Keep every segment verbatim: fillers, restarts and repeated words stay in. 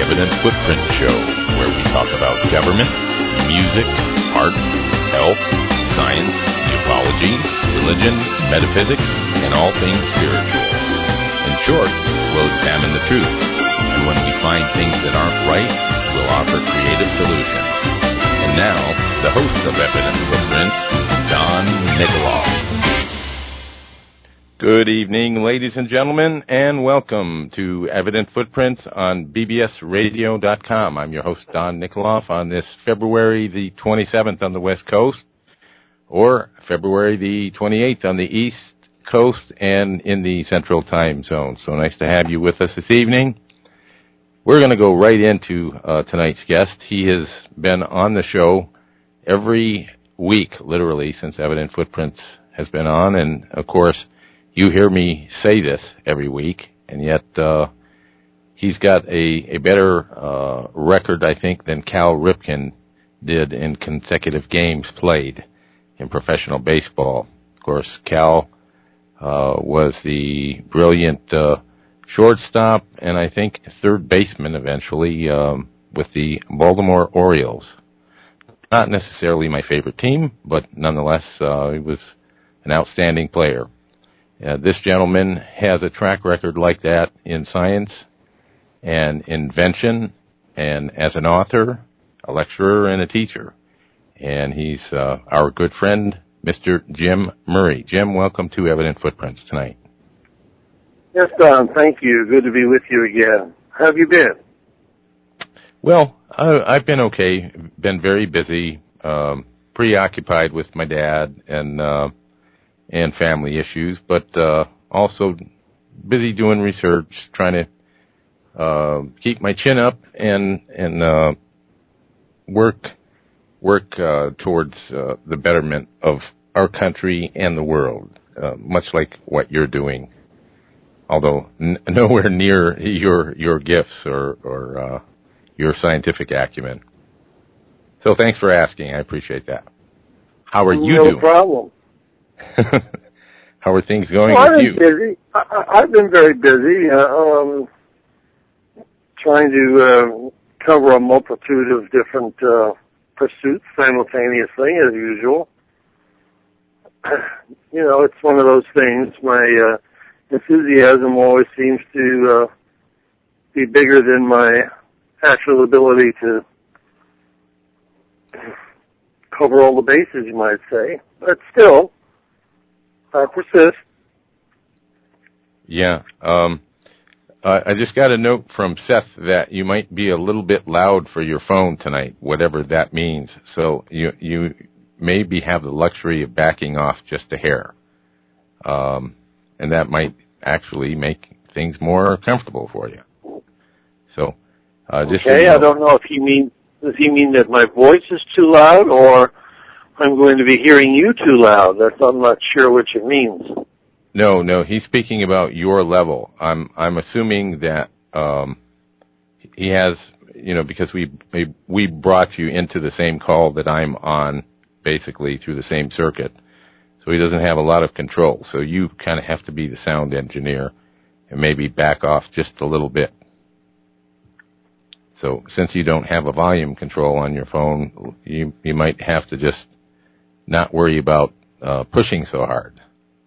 Evident Footprint Show, where we talk about government, music, art, health, science, ufology, religion, metaphysics, and all things spiritual. In short, we'll examine the truth, and when we find things that aren't right, we'll offer creative solutions. And now, the host of Evident Footprints, Don Nikoloff. Good evening, ladies and gentlemen, and welcome to Evident Footprints on B B S radio dot com. I'm your host, Don Nikoloff, on this February the twenty-seventh on the West Coast, or February the twenty-eighth on the East Coast and in the Central Time Zone. So nice to have you with us this evening. We're going to go right into uh, tonight's guest. He has been on the show every week, literally, since Evident Footprints has been on, and of course, you hear me say this every week, and yet uh, he's got a, a better uh, record, I think, than Cal Ripken did in consecutive games played in professional baseball. Of course, Cal uh, was the brilliant uh, shortstop and I think third baseman eventually um, with the Baltimore Orioles. Not necessarily my favorite team, but nonetheless, uh, he was an outstanding player. Uh, this gentleman has a track record like that in science and invention and as an author, a lecturer, and a teacher. And he's uh, our good friend, Mister Jim Murray. Jim, welcome to Evident Footprints tonight. Yes, Don, thank you. Good to be with you again. How have you been? Well, I, I've been okay. Been very busy, um, preoccupied with my dad and uh and family issues, but uh, also busy doing research, trying to uh, keep my chin up and and uh, work work uh, towards uh, the betterment of our country and the world, uh, much like what you're doing, although n- nowhere near your your gifts or or uh, your scientific acumen. So thanks for asking. I appreciate that. How are you no doing? No problem. How are things going well, with I've you? Been busy. I, I've been very busy, uh, um, trying to uh, cover a multitude of different uh, pursuits simultaneously, as usual. You know, it's one of those things. My uh, enthusiasm always seems to uh, be bigger than my actual ability to cover all the bases, you might say. But still, I persist. Yeah. Um, uh, I just got a note from Seth that you might be a little bit loud for your phone tonight, whatever that means. So you you maybe have the luxury of backing off just a hair. Um, and that might actually make things more comfortable for you. So uh, just okay, so you know. I don't know if he mean does he mean that my voice is too loud or I'm going to be hearing you too loud. That's, I'm not sure which it means. No, no, he's speaking about your level. I'm I'm assuming that um, he has, you know, because we we brought you into the same call that I'm on, basically through the same circuit. So he doesn't have a lot of control. So you kind of have to be the sound engineer and maybe back off just a little bit. So since you don't have a volume control on your phone, you you might have to just not worry about uh, pushing so hard.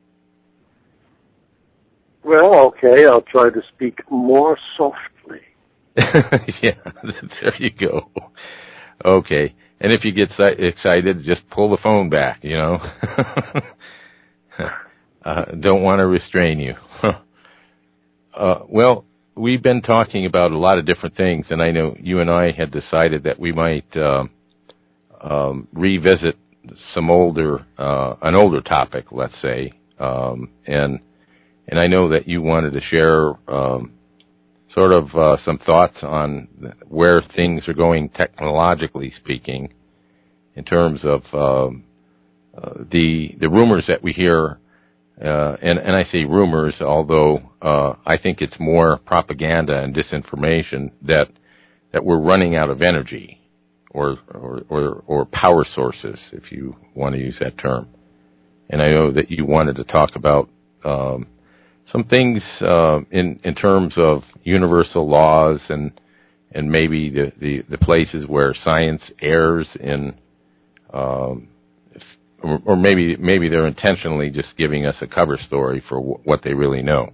Well, okay, I'll try to speak more softly. Yeah, there you go. Okay, and if you get excited, just pull the phone back, you know. uh, don't want to restrain you. uh, well, we've been talking about a lot of different things, and I know you and I had decided that we might um, um, revisit some older, uh, an older topic, let's say, um, and and I know that you wanted to share um, sort of uh, some thoughts on where things are going technologically speaking, in terms of um, uh, the the rumors that we hear, uh, and and I say rumors, although uh, I think it's more propaganda and disinformation that that we're running out of energy. Or, or, or, or power sources, if you want to use that term. And I know that you wanted to talk about um, some things uh, in in terms of universal laws and and maybe the, the, the places where science errs in, um, or, or maybe maybe they're intentionally just giving us a cover story for w- what they really know.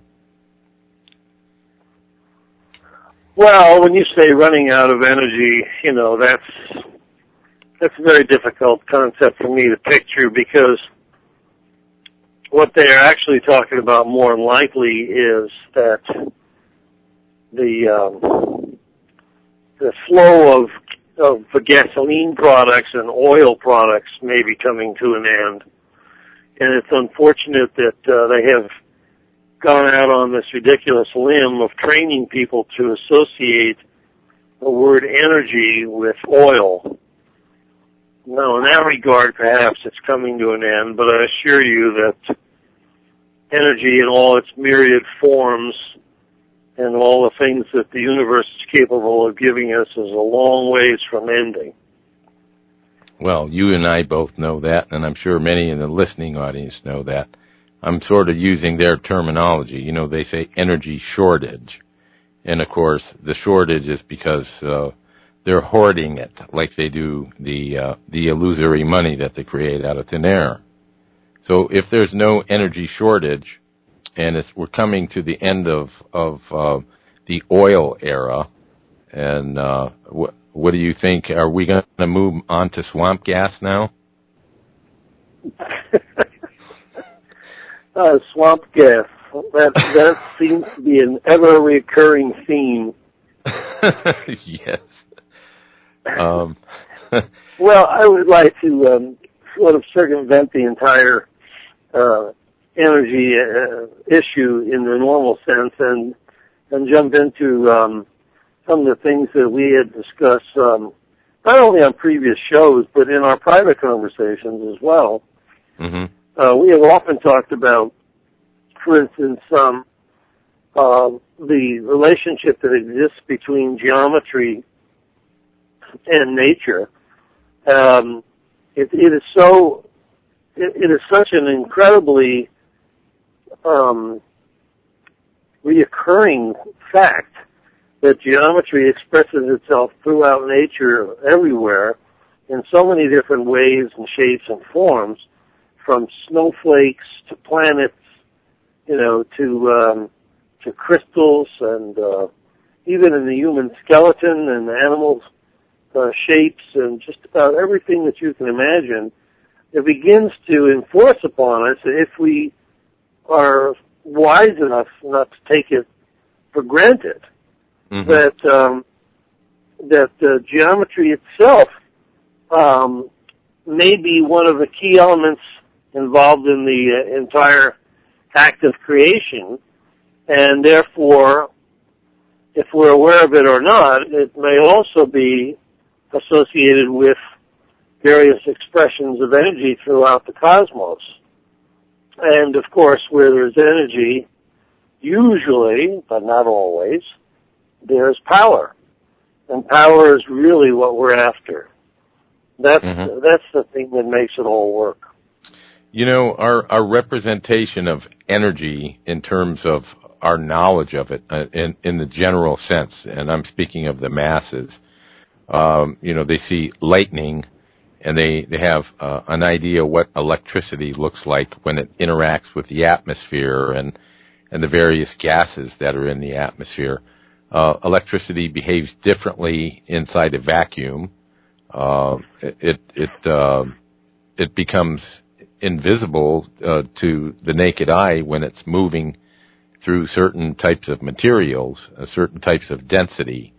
Well, when you say running out of energy, you know, that's that's a very difficult concept for me to picture, because what they are actually talking about more than likely is that the um, the flow of of the gasoline products and oil products may be coming to an end, and it's unfortunate that uh, they have gone out on this ridiculous limb of training people to associate the word energy with oil. Now, in that regard, perhaps it's coming to an end, but I assure you that energy in all its myriad forms and all the things that the universe is capable of giving us is a long ways from ending. Well, you and I both know that, and I'm sure many in the listening audience know that. I'm sort of using their terminology. You know, they say energy shortage. And, of course, the shortage is because uh, they're hoarding it like they do the uh, the illusory money that they create out of thin air. So if there's no energy shortage, and it's, we're coming to the end of, of uh, the oil era, and uh, wh- what do you think? Are we going to move on to swamp gas now? Uh, swamp gas. That that seems to be an ever recurring theme. Yes. Um. Well, I would like to um, sort of circumvent the entire uh, energy uh, issue in the normal sense, and and jump into um, some of the things that we had discussed, um, not only on previous shows but in our private conversations as well. Mm-hmm. Uh, we have often talked about, for instance, um, uh, the relationship that exists between geometry and nature. Um, it, it is so, it, it is such an incredibly um, reoccurring fact that geometry expresses itself throughout nature everywhere in so many different ways and shapes and forms, from snowflakes to planets, you know, to um, to crystals, and uh, even in the human skeleton and the animals' uh, shapes, and just about everything that you can imagine. It begins to enforce upon us, if we are wise enough not to take it for granted, mm-hmm. that um, that uh, geometry itself um, may be one of the key elements involved in the uh, entire act of creation, and therefore, if we're aware of it or not, it may also be associated with various expressions of energy throughout the cosmos. And, of course, where there's energy, usually, but not always, there's power. And power is really what we're after. That's, mm-hmm. that's the thing that makes it all work. You know, our, our representation of energy in terms of our knowledge of it uh, in, in the general sense, and I'm speaking of the masses, um, you know, they see lightning and they, they have uh, an idea what electricity looks like when it interacts with the atmosphere and, and the various gases that are in the atmosphere. Uh, electricity behaves differently inside a vacuum. Uh, it, it, uh, it becomes invisible uh, to the naked eye when it's moving through certain types of materials, uh, certain types of density.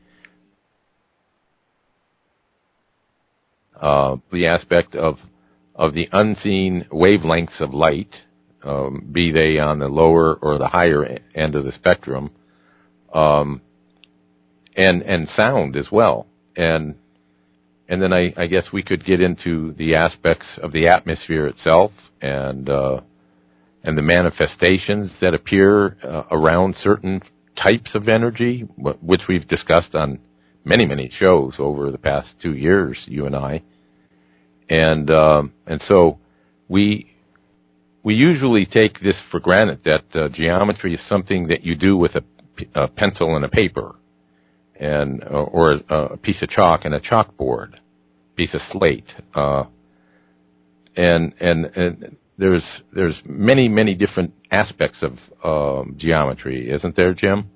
Uh, the aspect of of the unseen wavelengths of light, um, be they on the lower or the higher end of the spectrum, um, and and sound as well, and And then I, I guess we could get into the aspects of the atmosphere itself and uh, and the manifestations that appear uh, around certain types of energy, which we've discussed on many, many shows over the past two years, you and I. And um, and so we we usually take this for granted, that uh, geometry is something that you do with a, a pencil and a paper. and uh, or a, a piece of chalk and a chalkboard, piece of slate, uh, and, and and there's there's many many different aspects of um, geometry, isn't there, Jim?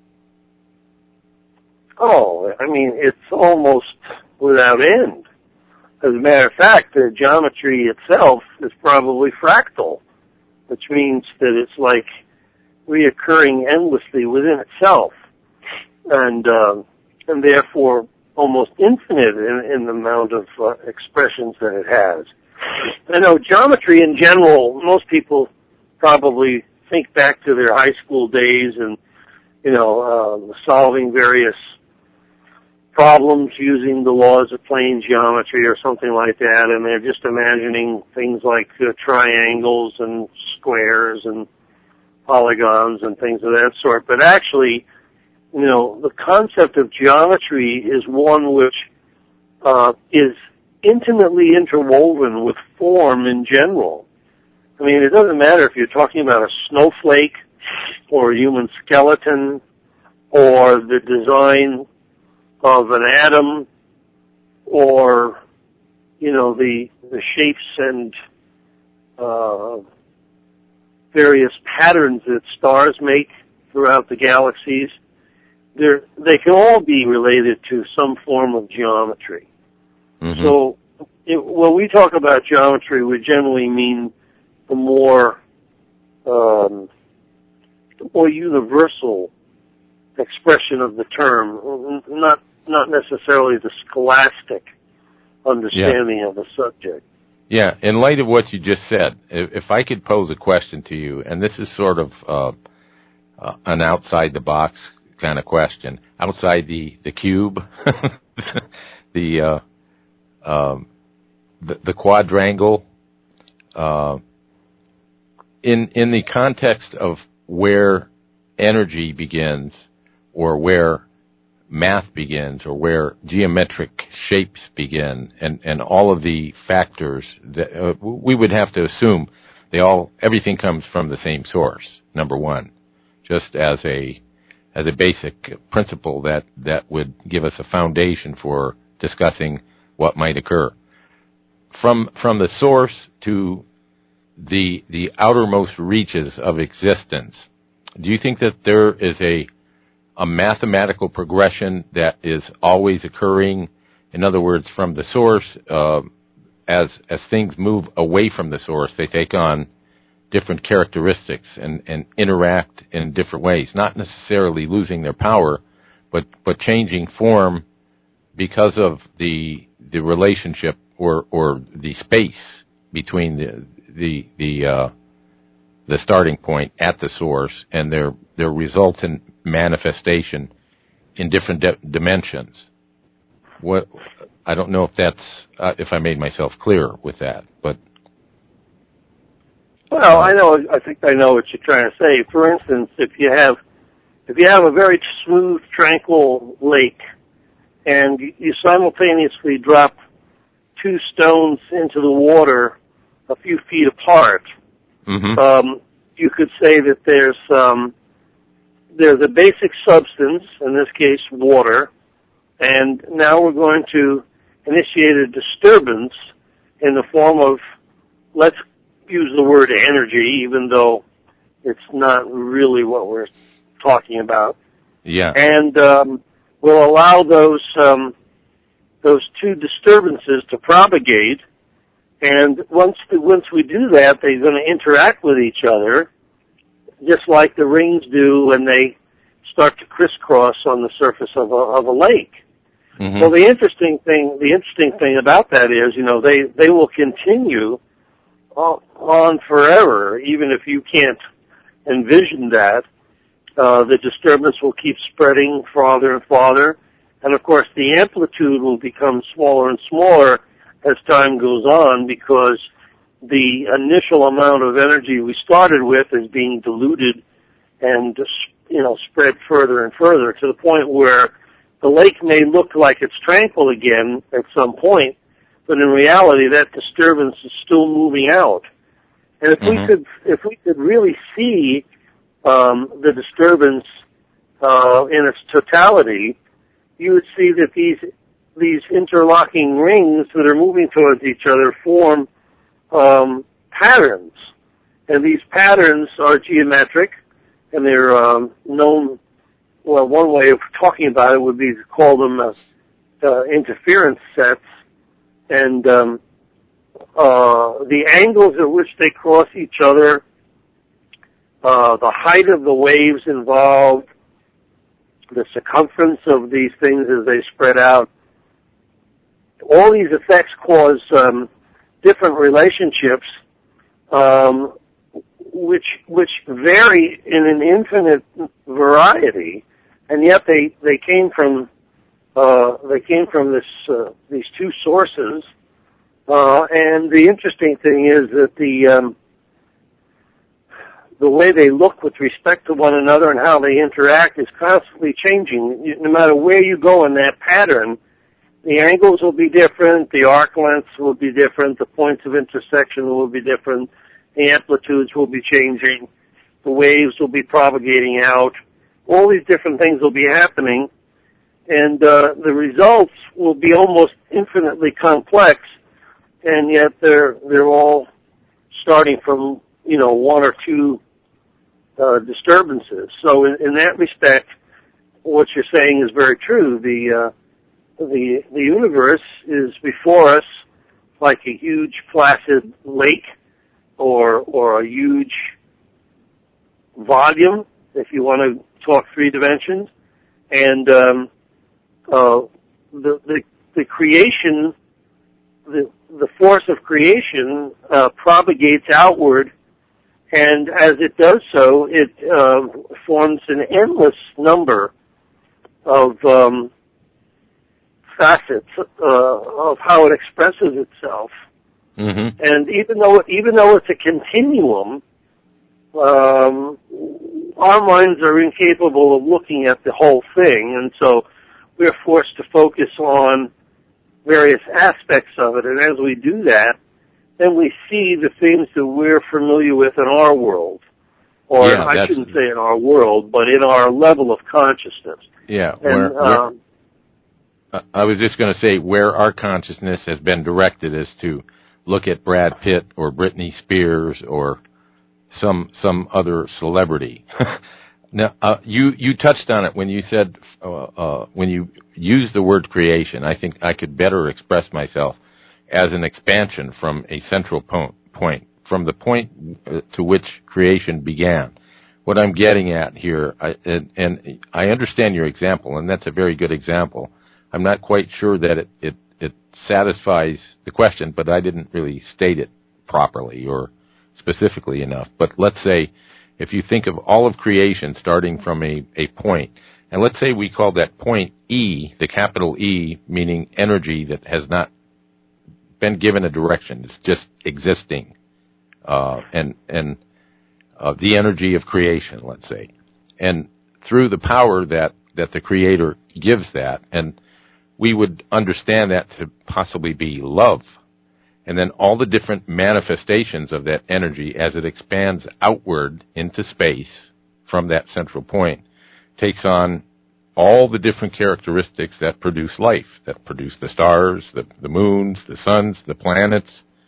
Oh, I mean, it's almost without end. As a matter of fact, the geometry itself is probably fractal, which means that it's like reoccurring endlessly within itself, and uh, and therefore almost infinite in, in the amount of uh, expressions that it has. I know geometry in general, most people probably think back to their high school days and, you know, uh, solving various problems using the laws of plane geometry or something like that, and they're just imagining things like uh, triangles and squares and polygons and things of that sort. But actually, you know, the concept of geometry is one which uh, is intimately interwoven with form in general. I mean, it doesn't matter if you're talking about a snowflake or a human skeleton or the design of an atom, or, you know, the the shapes and uh, various patterns that stars make throughout the galaxies. They're, they can all be related to some form of geometry. Mm-hmm. So it, when we talk about geometry, we generally mean the more um, the more universal expression of the term, not not necessarily the scholastic understanding yeah. of the subject. Yeah, in light of what you just said, if I could pose a question to you, and this is sort of uh, uh, an outside-the-box kind of question, outside the, the cube, the, uh, um, the the quadrangle, uh, in in the context of where energy begins, or where math begins, or where geometric shapes begin, and, and all of the factors that uh, we would have to assume they all everything comes from the same source. Number one, just as a as a basic principle that, that would give us a foundation for discussing what might occur. From from the source to the the outermost reaches of existence, do you think that there is a a mathematical progression that is always occurring? In other words, from the source, uh, as as things move away from the source, they take on different characteristics and, and interact in different ways, not necessarily losing their power, but, but changing form because of the the relationship or, or the space between the the the uh, the starting point at the source and their their resultant manifestation in different di- dimensions. What I don't know if that's uh, if I made myself clear with that, but well, uh, I know. I think I know what you're trying to say. For instance, if you have if you have a very smooth, tranquil lake, and you simultaneously drop two stones into the water a few feet apart, mm-hmm. um, you could say that there's um, there's a basic substance, in this case water, and now we're going to initiate a disturbance in the form of, let's use the word energy, even though it's not really what we're talking about. Yeah. And um, we'll allow those um, those two disturbances to propagate, and once the, once we do that, they're going to interact with each other, just like the rings do when they start to crisscross on the surface of a, of a lake. Mm-hmm. Well, the interesting thing, the interesting thing about that is, you know, they, they will continue on forever, even if you can't envision that. Uh, the disturbance will keep spreading farther and farther, and of course the amplitude will become smaller and smaller as time goes on, because the initial amount of energy we started with is being diluted and, you know, spread further and further to the point where the lake may look like it's tranquil again at some point, but in reality that disturbance is still moving out. And if mm-hmm. we could, if we could really see um, the disturbance uh, in its totality, you would see that these these interlocking rings that are moving towards each other form um, patterns. And these patterns are geometric, and they're um, known, well, one way of talking about it would be to call them uh, uh, interference sets. And um, uh, the angles at which they cross each other, uh, the height of the waves involved, the circumference of these things as they spread out, all these effects cause um, different relationships, um, which which vary in an infinite variety, and yet they they came from uh, they came from this uh, these two sources. Uh, and the interesting thing is that the um, the way they look with respect to one another and how they interact is constantly changing. No matter where you go in that pattern, the angles will be different, the arc lengths will be different, the points of intersection will be different, the amplitudes will be changing, the waves will be propagating out. All these different things will be happening, and uh, the results will be almost infinitely complex, and yet they're they're all starting from, you know, one or two uh, disturbances. So in, in that respect, what you're saying is very true. The uh, the the universe is before us like a huge placid lake, or or a huge volume, if you want to talk three dimensions, and um, uh, the the the creation, the the force of creation uh, propagates outward, and as it does so, it uh, forms an endless number of um, facets uh, of how it expresses itself. Mm-hmm. And even though even though it's a continuum, um, our minds are incapable of looking at the whole thing, and so we're forced to focus on various aspects of it. And as we do that, then we see the things that we're familiar with in our world, or yeah, I shouldn't say in our world, but in our level of consciousness. Yeah. And, where, um, where, I was just going to say where our consciousness has been directed is to look at Brad Pitt or Britney Spears or some some other celebrity. Now, uh, you you touched on it when you said uh, uh, when you used the word creation. I think I could better express myself as an expansion from a central po- point, from the point to which creation began. What I'm getting at here, I, and, and I understand your example, and that's a very good example. I'm not quite sure that it, it, it satisfies the question, but I didn't really state it properly or specifically enough. But let's say, if you think of all of creation starting from a, a point, and let's say we call that point E, the capital E, meaning energy that has not been given a direction. It's just existing, uh, and and uh, the energy of creation, let's say, and through the power that that the Creator gives that, and we would understand that to possibly be love, and then all the different manifestations of that energy as it expands outward into space from that central point takes on all the different characteristics that produce life, that produce the stars, the, the moons, the suns, the planets,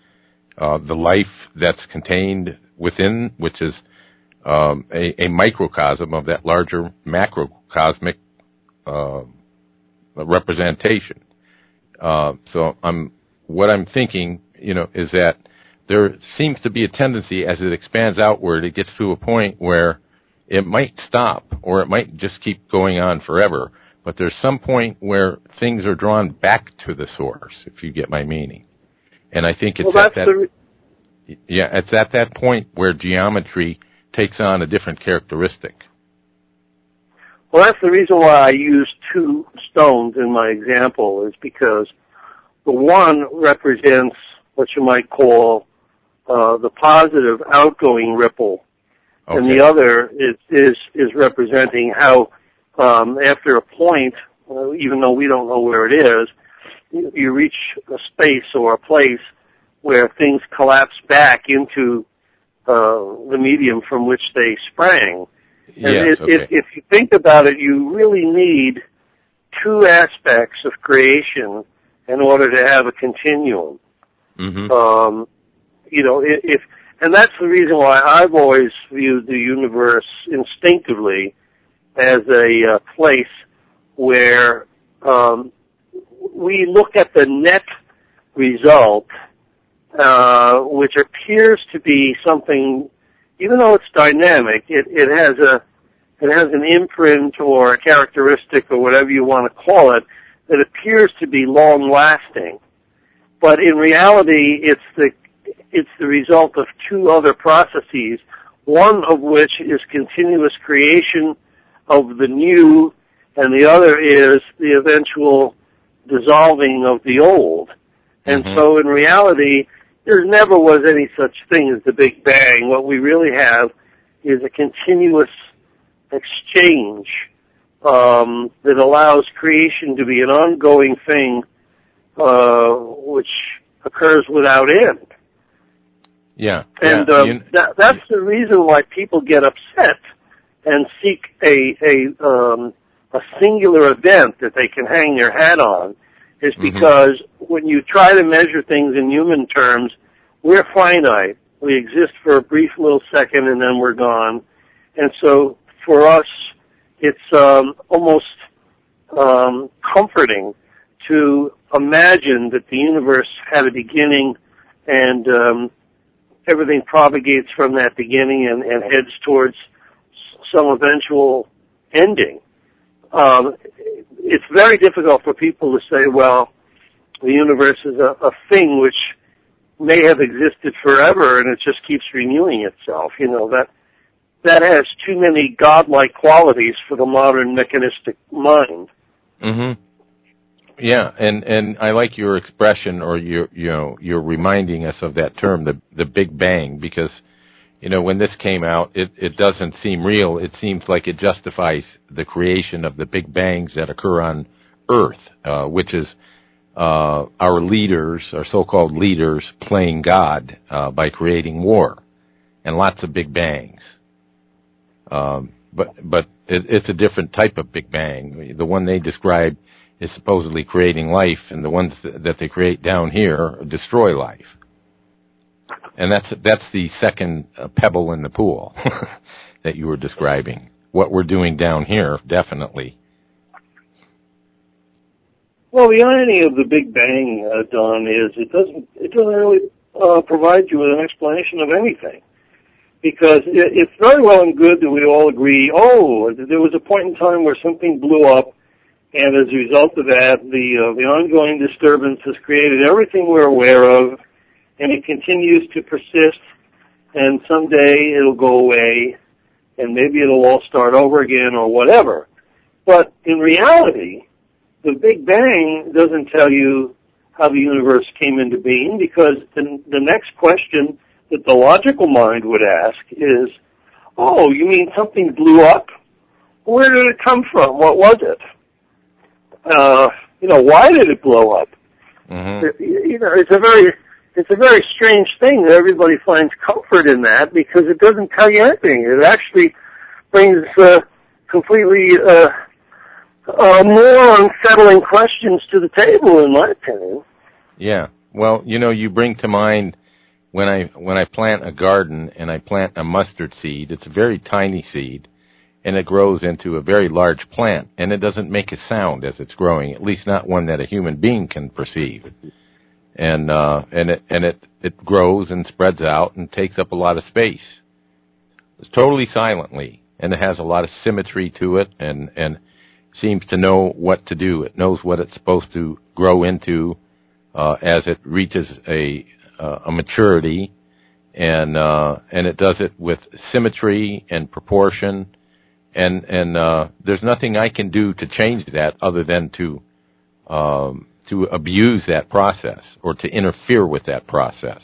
uh, the life that's contained within, which is um, a, a microcosm of that larger macrocosmic uh, representation. Uh, so I'm, what I'm thinking, you know, is that there seems to be a tendency as it expands outward, it gets to a point where it might stop, or it might just keep going on forever. But there's some point where things are drawn back to the source, if you get my meaning. And I think it's well, at that, re- yeah, it's at that point where geometry takes on a different characteristic. Well, that's the reason why I use two stones in my example, is because the one represents what you might call uh, the positive outgoing ripple. Okay. And the other is, is, is representing how, um, after a point, uh, even though we don't know where it is, you, you reach a space or a place where things collapse back into uh, the medium from which they sprang. And yes, it, okay. if, if you think about it, you really need two aspects of creation in order to have a continuum. Mm-hmm. Um, you know, if, and that's the reason why I've always viewed the universe instinctively as a uh, place where um, we look at the net result, uh, which appears to be something, even though it's dynamic, it, it has a it has an imprint or a characteristic or whatever you want to call it that appears to be long-lasting. But in reality, it's the it's the result of two other processes, one of which is continuous creation of the new, and the other is the eventual dissolving of the old. And mm-hmm. so in reality, there never was any such thing as the Big Bang. What we really have is a continuous exchange um, that allows creation to be an ongoing thing uh, which occurs without end. Yeah. And yeah. um, you, that, that's the reason why people get upset and seek a a, um, a singular event that they can hang their hat on, is because mm-hmm. when you try to measure things in human terms, we're finite. We exist for a brief little second and then we're gone. And so for us, it's um, almost um, comforting to imagine that the universe had a beginning and um, everything propagates from that beginning and, and heads towards some eventual ending. Um, it's very difficult for people to say, well, the universe is a, a thing which may have existed forever and it just keeps renewing itself. You know, that that has too many godlike qualities for the modern mechanistic mind. Mm-hmm. Yeah, and, and I like your expression, or your you know you're reminding us of that term, the the Big Bang, because you know when this came out, it, it doesn't seem real. It seems like it justifies the creation of the Big Bangs that occur on Earth, uh, which is uh, our leaders, our so-called leaders, playing God uh, by creating war and lots of Big Bangs. Um, but but it, it's a different type of Big Bang. The one they describe is supposedly creating life, and the ones th- that they create down here destroy life. And that's that's the second uh, pebble in the pool that you were describing. What we're doing down here, definitely. Well, the irony of the Big Bang, uh, Don, is it doesn't it doesn't really uh, provide you with an explanation of anything. Because it's very well and good that we all agree, oh, there was a point in time where something blew up, and as a result of that, the uh, the ongoing disturbance has created everything we're aware of, and it continues to persist, and someday it'll go away, and maybe it'll all start over again or whatever. But in reality, the Big Bang doesn't tell you how the universe came into being, because the, the next question that the logical mind would ask is, oh, you mean something blew up? Where did it come from? What was it? Uh, you know, why did it blow up? Mm-hmm. You know, it's a very, it's a very strange thing that everybody finds comfort in that, because it doesn't tell you anything. It actually brings uh, completely uh, uh, more unsettling questions to the table, in my opinion. Yeah. Well, you know, you bring to mind when I when I plant a garden and I plant a mustard seed, it's a very tiny seed, and it grows into a very large plant, and it doesn't make a sound as it's growing, at least not one that a human being can perceive. And uh, and it and it, it grows and spreads out and takes up a lot of space. It's totally silently, and it has a lot of symmetry to it, and, and seems to know what to do. It knows what it's supposed to grow into uh, as it reaches a uh, a maturity, and uh, and it does it with symmetry and proportion. And and uh, there's nothing I can do to change that other than to um, to abuse that process or to interfere with that process.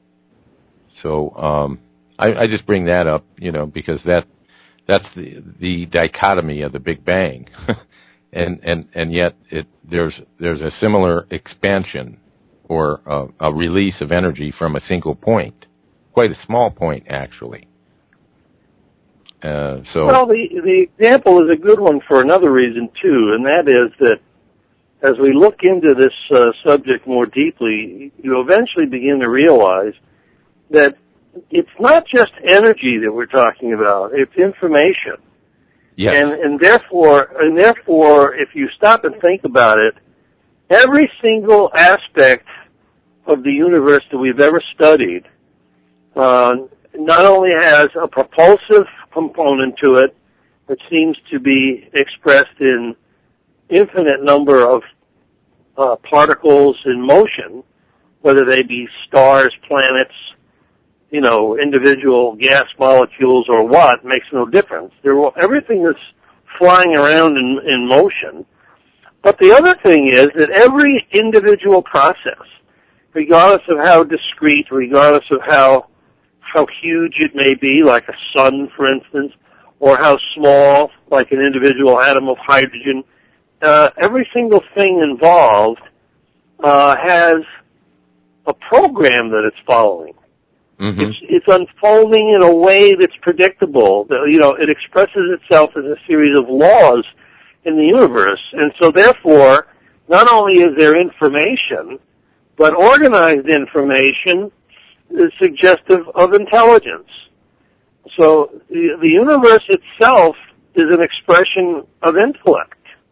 So um, I, I just bring that up, you know, because that that's the the dichotomy of the Big Bang, and and and yet it there's there's a similar expansion or a, a release of energy from a single point, quite a small point actually. Uh, so well, the the example is a good one for another reason too, and that is that as we look into this uh, subject more deeply, you eventually begin to realize that it's not just energy that we're talking about; it's information. yes, And and therefore, and therefore, if you stop and think about it, every single aspect of the universe that we've ever studied uh, not only has a propulsive component to it that seems to be expressed in infinite number of uh, particles in motion, whether they be stars, planets, you know, individual gas molecules or what, makes no difference. There will, everything is flying around in, in motion. But the other thing is that every individual process, regardless of how discrete, regardless of how how huge it may be, like a sun, for instance, or how small, like an individual atom of hydrogen, uh, every single thing involved uh, has a program that it's following. mm-hmm. It's, it's unfolding in a way that's predictable. You know, it expresses itself as a series of laws in the universe. And so therefore, not only is there information, but organized information is suggestive of intelligence. So the, the universe itself is an expression of intellect.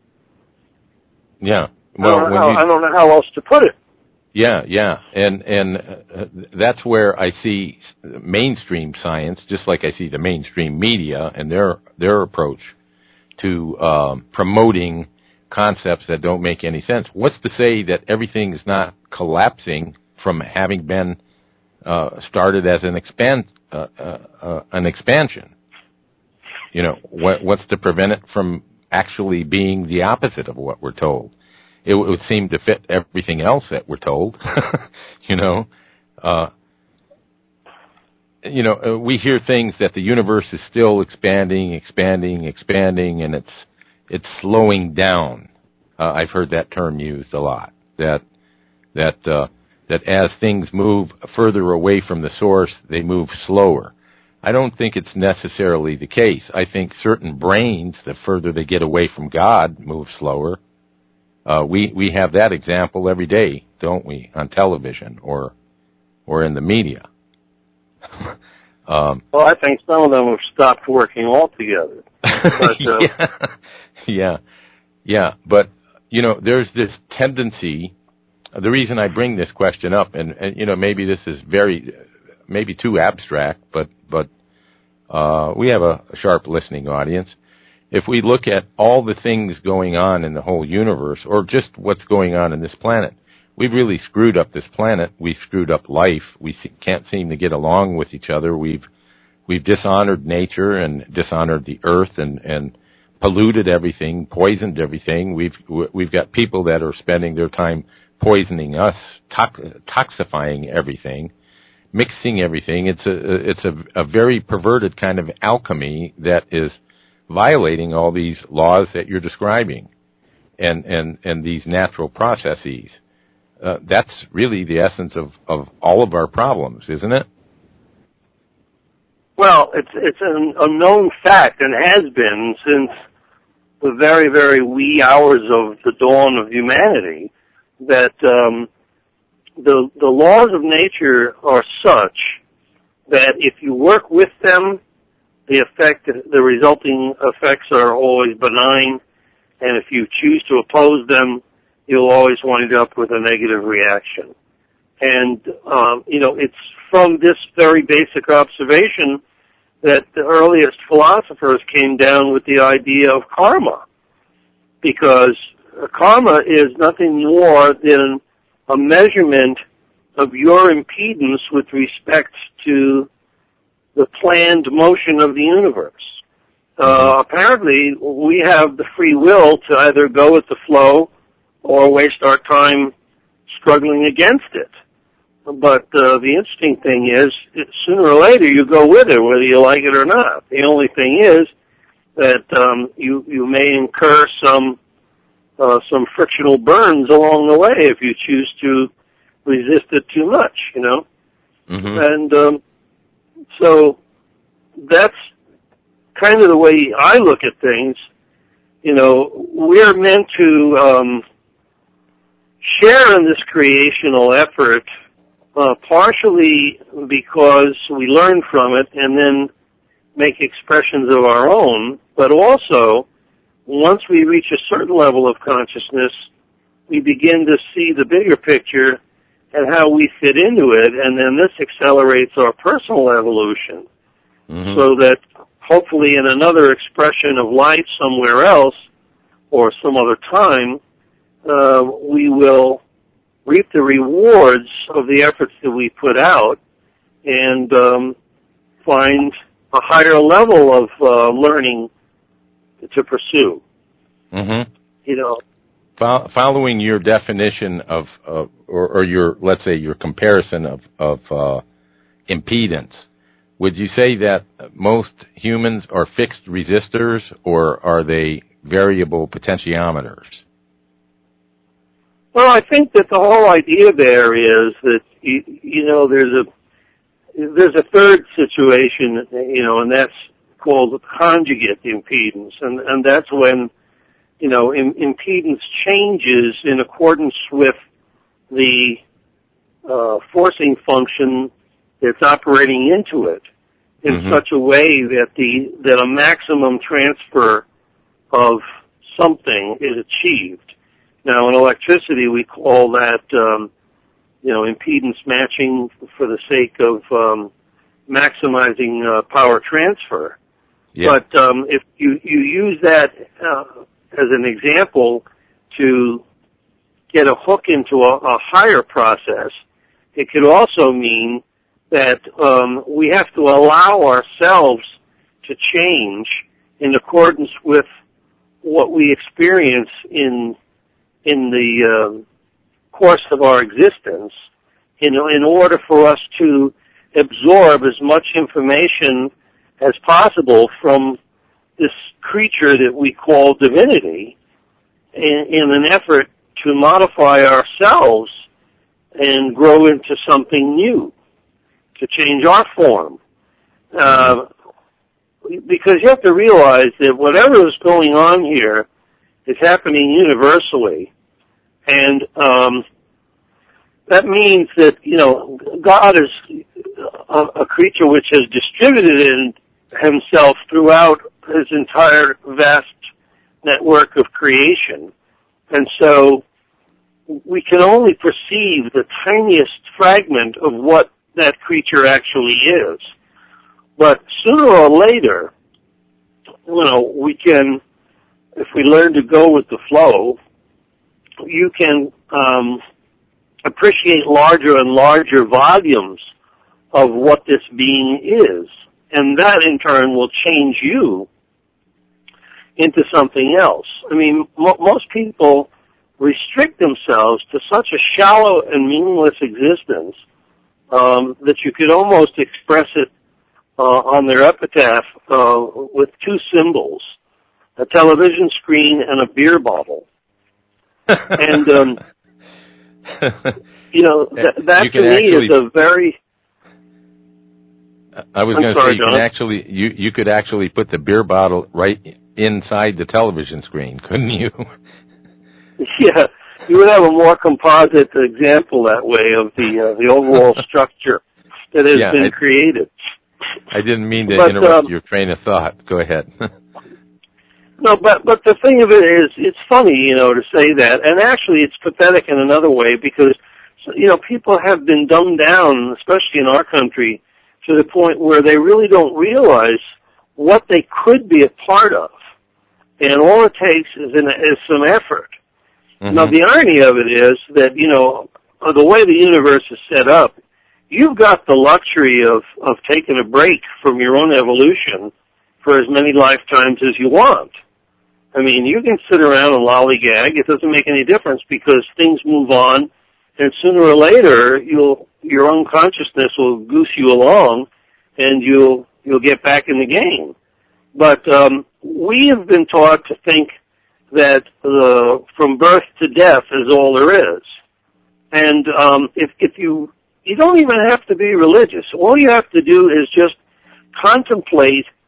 yeah. Well, I don't, know how, you, I don't know how else to put it. Yeah, yeah, and and uh, that's where I see mainstream science, just like I see the mainstream media and their their approach to um, promoting concepts that don't make any sense. What's to say that everything is not collapsing from having been uh, started as an expand uh, uh, uh, an expansion? You know, what, what's to prevent it from actually being the opposite of what we're told? It would seem to fit everything else that we're told. you know, uh, you know, we hear things that the universe is still expanding, expanding, expanding, and it's it's slowing down. Uh, I've heard that term used a lot. That that uh, that as things move further away from the source, they move slower. I don't think it's necessarily the case. I think certain brains, the further they get away from God, move slower. Uh, we, we have that example every day, don't we, on television or or in the media. um, well, I think some of them have stopped working altogether. But, uh, yeah, yeah, yeah. But, you know, there's this tendency, the reason I bring this question up, and, and you know, maybe this is very, maybe too abstract, but, but uh, we have a, a sharp listening audience. If we look at all the things going on in the whole universe, or just what's going on in this planet, we've really screwed up this planet. We've screwed up life. We can't seem to get along with each other. We've we've dishonored nature and dishonored the earth and, and polluted everything, poisoned everything. We've we've got people that are spending their time poisoning us, tox, toxifying everything, mixing everything. It's a it's a, a very perverted kind of alchemy that is violating all these laws that you're describing and, and, and these natural processes. Uh, that's really the essence of, of all of our problems, isn't it? Well, it's it's an, a known fact and has been since the very, very wee hours of the dawn of humanity that um, the the laws of nature are such that if you work with them, the effect, the resulting effects are always benign, and if you choose to oppose them, you'll always wind up with a negative reaction. And, um, you know, it's from this very basic observation that the earliest philosophers came down with the idea of karma, because karma is nothing more than a measurement of your impedance with respect to the planned motion of the universe. Uh, apparently, we have the free will to either go with the flow or waste our time struggling against it. But uh, the interesting thing is, it, sooner or later, you go with it, whether you like it or not. The only thing is that um, you you may incur some uh, some frictional burns along the way if you choose to resist it too much, you know. Mm-hmm. And um, so that's kind of the way I look at things. You know, we're meant to um, share in this creational effort, uh, partially because we learn from it and then make expressions of our own, but also once we reach a certain level of consciousness, we begin to see the bigger picture and how we fit into it, and then this accelerates our personal evolution. Mm-hmm. So that hopefully in another expression of life somewhere else or some other time, uh, we will reap the rewards of the efforts that we put out and um, find a higher level of uh, learning to pursue. Mm-hmm. You know, Fo- following your definition of, uh, or, or your, let's say, your comparison of, of uh, impedance, would you say that most humans are fixed resistors, or are they variable potentiometers? Well, I think that the whole idea there is that you, you know there's a there's a third situation, you know, and that's called conjugate impedance, and and that's when you know im- impedance changes in accordance with the uh, forcing function that's operating into it in mm-hmm. such a way that the that a maximum transfer of something is achieved. Now, in electricity, we call that, um, you know, impedance matching for the sake of um, maximizing uh, power transfer. Yeah. But um, if you, you use that uh, as an example to get a hook into a, a higher process, it could also mean that um, we have to allow ourselves to change in accordance with what we experience in in the uh, course of our existence, in, in order for us to absorb as much information as possible from this creature that we call divinity in, in an effort to modify ourselves and grow into something new, to change our form. Uh, because you have to realize that whatever is going on here is happening universally. And um, that means that, you know, God is a, a creature which has distributed in himself throughout his entire vast network of creation. And so we can only perceive the tiniest fragment of what that creature actually is. But sooner or later, you know, we can, if we learn to go with the flow, you can um, appreciate larger and larger volumes of what this being is. And that, in turn, will change you into something else. I mean, mo- most people restrict themselves to such a shallow and meaningless existence um, that you could almost express it uh, on their epitaph uh, with two symbols, a television screen and a beer bottle. And, um, you know, th- that to me actually, is a very... I was going to say, you can actually, you, you could actually put the beer bottle right inside the television screen, couldn't you? Yeah, you would have a more composite example that way of the uh, the overall structure that has yeah, been I, created. I didn't mean to but, interrupt um, your train of thought. Go ahead. No, but but the thing of it is, it's funny, you know, to say that, and actually it's pathetic in another way because, you know, people have been dumbed down, especially in our country, to the point where they really don't realize what they could be a part of, and all it takes is, an, is some effort. Mm-hmm. Now, the irony of it is that, you know, the way the universe is set up, you've got the luxury of, of taking a break from your own evolution for as many lifetimes as you want. I mean, you can sit around and lollygag. It doesn't make any difference because things move on, and sooner or later, you'll your own consciousness will goose you along, and you'll you'll get back in the game. But um, we have been taught to think that uh, from birth to death is all there is, and um, if if you you don't even have to be religious. All you have to do is just contemplate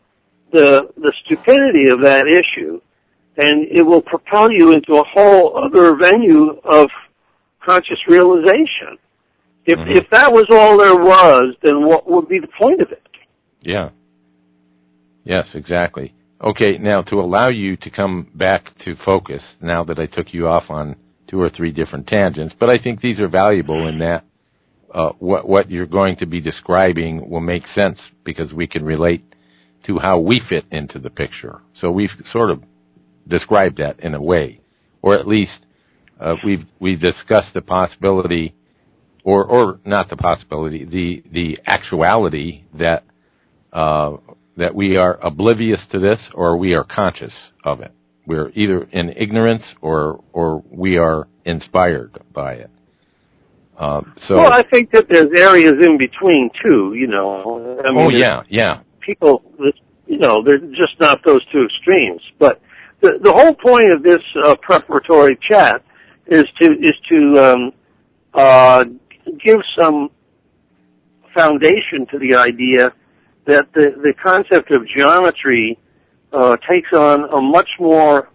the the stupidity of that issue, and it will propel you into a whole other venue of conscious realization. If mm-hmm. if that was all there was, then what would be the point of it? Yeah. Yes, exactly. Okay, now to allow you to come back to focus, now that I took you off on two or three different tangents, but I think these are valuable in that uh, what what you're going to be describing will make sense because we can relate to how we fit into the picture. So we've sort of described that in a way, or at least uh, we've we've discussed the possibility, or or not the possibility, the the actuality that uh, that we are oblivious to this or we are conscious of it. We're either in ignorance or or we are inspired by it. Uh, so well, I think that there's areas in between too. You know, I mean, oh yeah, yeah. People, you know, they're just not those two extremes. But the the whole point of this uh, preparatory chat is to is to um, uh, give some foundation to the idea that the, the concept of geometry uh, takes on a much more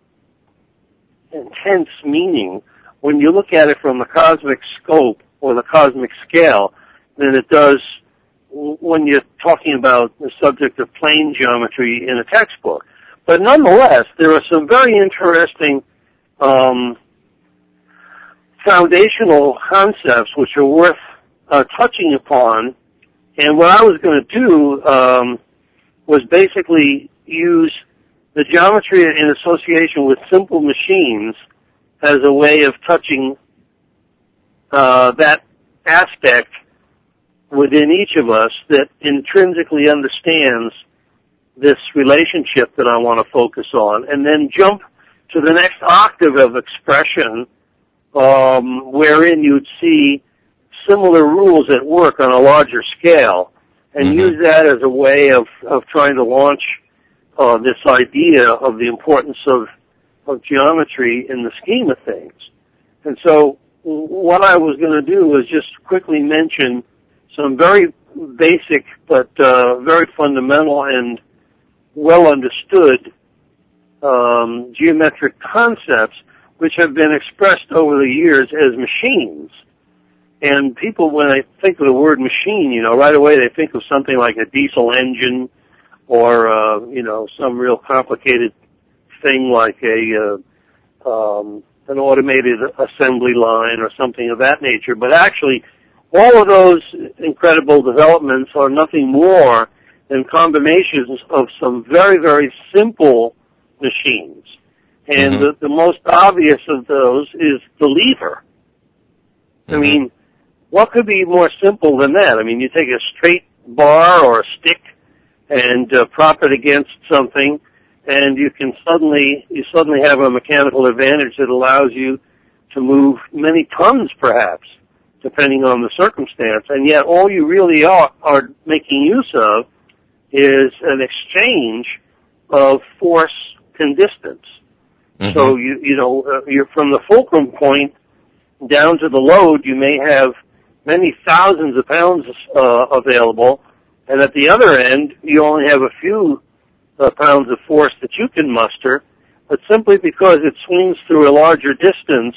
intense meaning when you look at it from the cosmic scope or the cosmic scale than it does when you're talking about the subject of plane geometry in a textbook. But nonetheless, there are some very interesting um, foundational concepts which are worth uh, touching upon. And what I was going to do um, was basically use the geometry in association with simple machines as a way of touching uh, that aspect within each of us that intrinsically understands this relationship that I want to focus on, and then jump to the next octave of expression um, wherein you'd see similar rules at work on a larger scale, and mm-hmm. use that as a way of, of trying to launch uh, this idea of the importance of, of geometry in the scheme of things. And so what I was going to do was just quickly mention some very basic but uh, very fundamental and well understood um, geometric concepts which have been expressed over the years as machines. And people, when they think of the word machine, you know, right away they think of something like a diesel engine or, uh, you know, some real complicated thing like a uh, um, an automated assembly line or something of that nature. But actually, all of those incredible developments are nothing more than combinations of some very, very simple machines. And mm-hmm. the, the most obvious of those is the lever. Mm-hmm. I mean, what could be more simple than that? I mean, you take a straight bar or a stick and uh, prop it against something, and you can suddenly you suddenly have a mechanical advantage that allows you to move many tons, perhaps, depending on the circumstance. And yet, all you really are, are making use of is an exchange of force and distance. Mm-hmm. So you you know uh, you're from the fulcrum point down to the load. You may have many thousands of pounds uh, available, and at the other end, you only have a few uh, pounds of force that you can muster, but simply because it swings through a larger distance,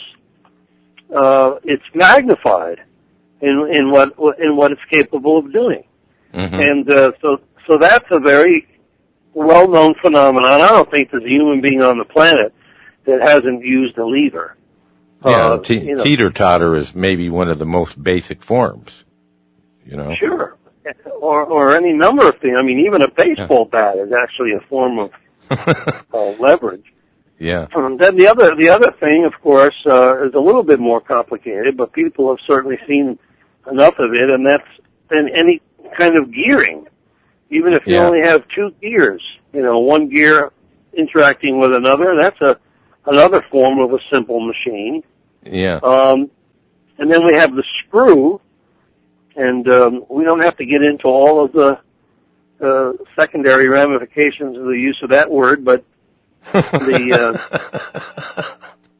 uh, it's magnified in, in what in what it's capable of doing. Mm-hmm. And uh, so, so that's a very well-known phenomenon. I don't think there's a human being on the planet that hasn't used a lever. Yeah, uh, te- you know. teeter-totter is maybe one of the most basic forms, you know? Sure. Or or any number of things. I mean, even a baseball yeah. bat is actually a form of uh, leverage. Yeah. Um, then the other the other thing, of course, uh, is a little bit more complicated, but people have certainly seen enough of it, and that's in any kind of gearing. Even if you yeah. only have two gears, you know, one gear interacting with another, that's a another form of a simple machine. Yeah. Um, and then we have the screw, and um, we don't have to get into all of the uh, secondary ramifications of the use of that word, but the uh,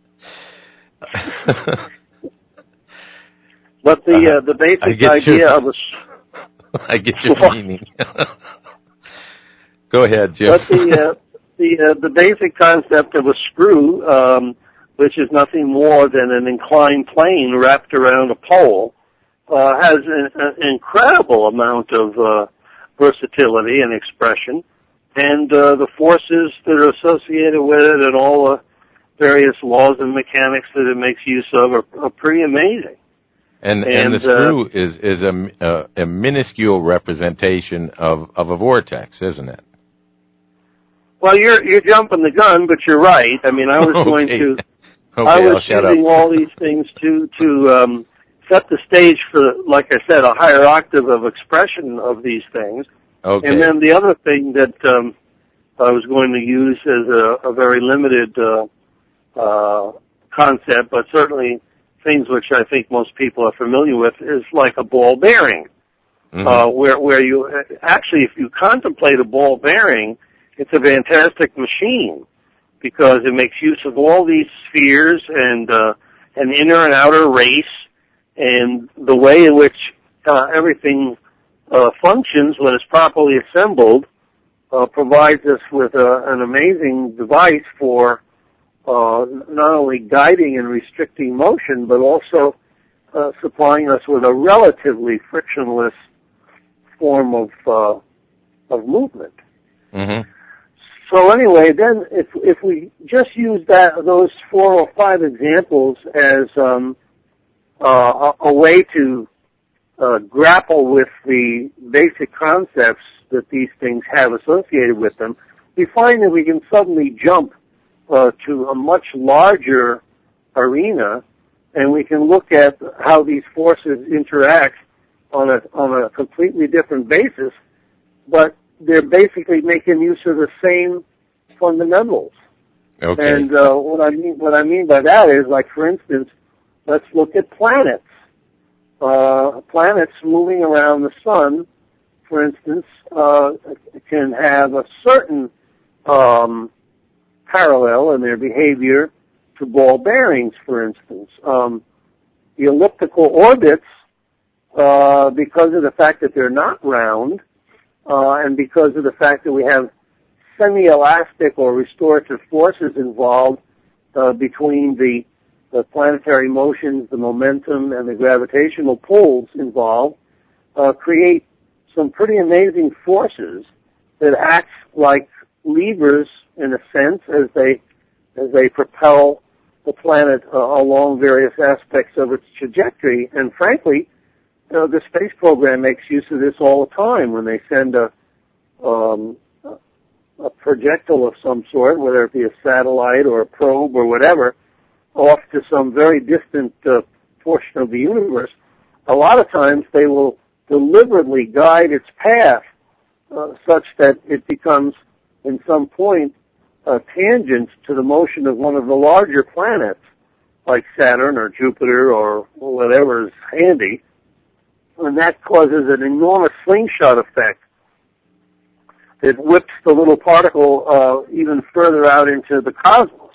but the uh, the basic idea your, of a I get your meaning. Go ahead, Jim. But the uh, the uh, the basic concept of a screw, um, which is nothing more than an inclined plane wrapped around a pole, uh, has an, an incredible amount of uh, versatility and expression, and uh, the forces that are associated with it and all the various laws and mechanics that it makes use of are, are pretty amazing. And, and and the screw uh, is is a, a, a minuscule representation of, of a vortex, isn't it? Well, you're you're jumping the gun, but you're right. I mean, I was okay. going to, okay, I was I'll using all these things to to um, set the stage for, like I said, a higher octave of expression of these things. Okay. And then the other thing that um, I was going to use as a, a very limited uh, uh, concept, but certainly things which I think most people are familiar with, is like a ball bearing, mm-hmm. uh, where where you actually, if you contemplate a ball bearing, it's a fantastic machine because it makes use of all these spheres and uh, an inner and outer race, and the way in which uh, everything uh, functions when it's properly assembled uh, provides us with uh, an amazing device for uh, not only guiding and restricting motion, but also uh, supplying us with a relatively frictionless form of uh, of movement. Mm-hmm. So anyway, then if if we just use that those four or five examples as um, uh, a, a way to uh, grapple with the basic concepts that these things have associated with them, we find that we can suddenly jump uh, to a much larger arena, and we can look at how these forces interact on a on a completely different basis, but they're basically making use of the same fundamentals. Okay. And uh, what I mean what I mean by that is, like, for instance, let's look at planets. Uh, planets moving around the sun, for instance, uh, can have a certain um, parallel in their behavior to ball bearings, for instance. Um, the elliptical orbits, uh, because of the fact that they're not round, Uh, and because of the fact that we have semi-elastic or restorative forces involved uh, between the, the planetary motions, the momentum, and the gravitational pulls involved, uh, create some pretty amazing forces that act like levers, in a sense, as they as they propel the planet uh, along various aspects of its trajectory. And frankly, Uh, the space program makes use of this all the time when they send a, um, a projectile of some sort, whether it be a satellite or a probe or whatever, off to some very distant uh, portion of the universe. A lot of times they will deliberately guide its path uh, such that it becomes, in some point, uh, tangent to the motion of one of the larger planets, like Saturn or Jupiter or whatever is handy. And that causes an enormous slingshot effect. It whips the little particle uh, even further out into the cosmos.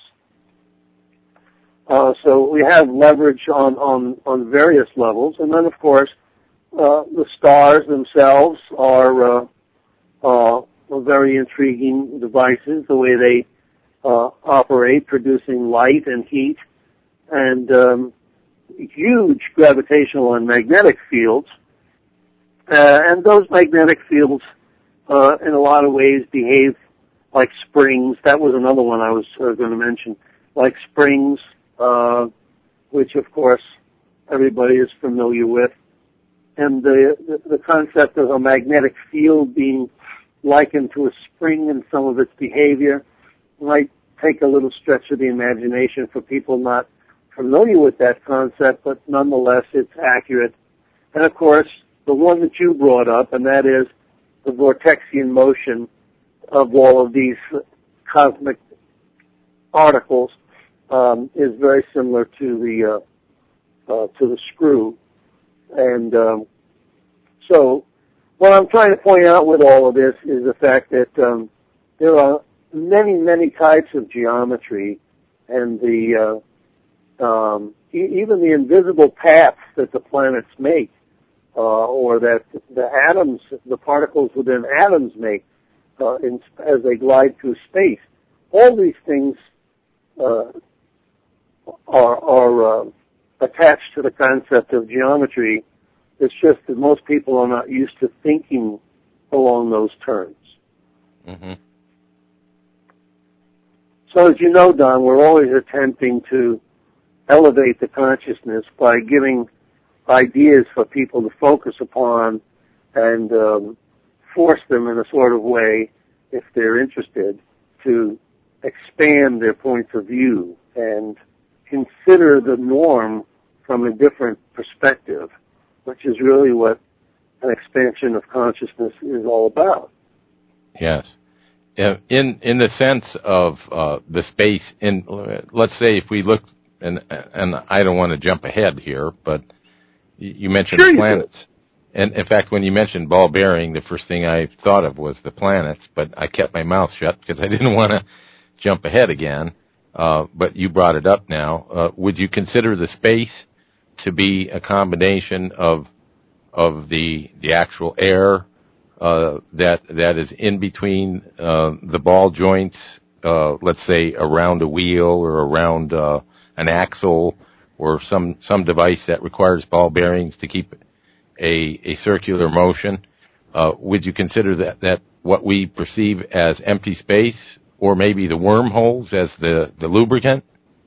Uh, so we have leverage on, on, on various levels. And then, of course, uh, the stars themselves are uh, uh, very intriguing devices, the way they uh, operate, producing light and heat, and um, huge gravitational and magnetic fields, uh, and those magnetic fields, uh, in a lot of ways, behave like springs. That was another one I was uh, going to mention, like springs, uh, which, of course, everybody is familiar with, and the, the the concept of a magnetic field being likened to a spring in some of its behavior might take a little stretch of the imagination for people not familiar with that concept, but nonetheless it's accurate. And of course, the one that you brought up, and that is the vortexian motion of all of these cosmic particles, um, is very similar to the uh, uh, to the screw. And um, so, what I'm trying to point out with all of this is the fact that um, there are many, many types of geometry, and the uh, Um, even the invisible paths that the planets make, uh, or that the atoms, the particles within atoms make, uh, in, as they glide through space. All these things uh, are, are uh, attached to the concept of geometry. It's just that most people are not used to thinking along those terms. Mm-hmm. So as you know, Don, we're always attempting to elevate the consciousness by giving ideas for people to focus upon and um, force them in a sort of way, if they're interested, to expand their points of view and consider the norm from a different perspective, which is really what an expansion of consciousness is all about. Yes. In in the sense of uh, the space, in let's say if we look, and and I don't want to jump ahead here, but you mentioned sure planets. You and in fact, when you mentioned ball bearing, the first thing I thought of was the planets, but I kept my mouth shut because I didn't want to jump ahead again. Uh, but you brought it up now. Uh, would you consider the space to be a combination of of the the actual air uh, that that is in between uh, the ball joints, uh, let's say around a wheel or around uh, an axle, or some some device that requires ball bearings to keep a a circular motion? Uh, would you consider that that what we perceive as empty space, or maybe the wormholes as the the lubricant?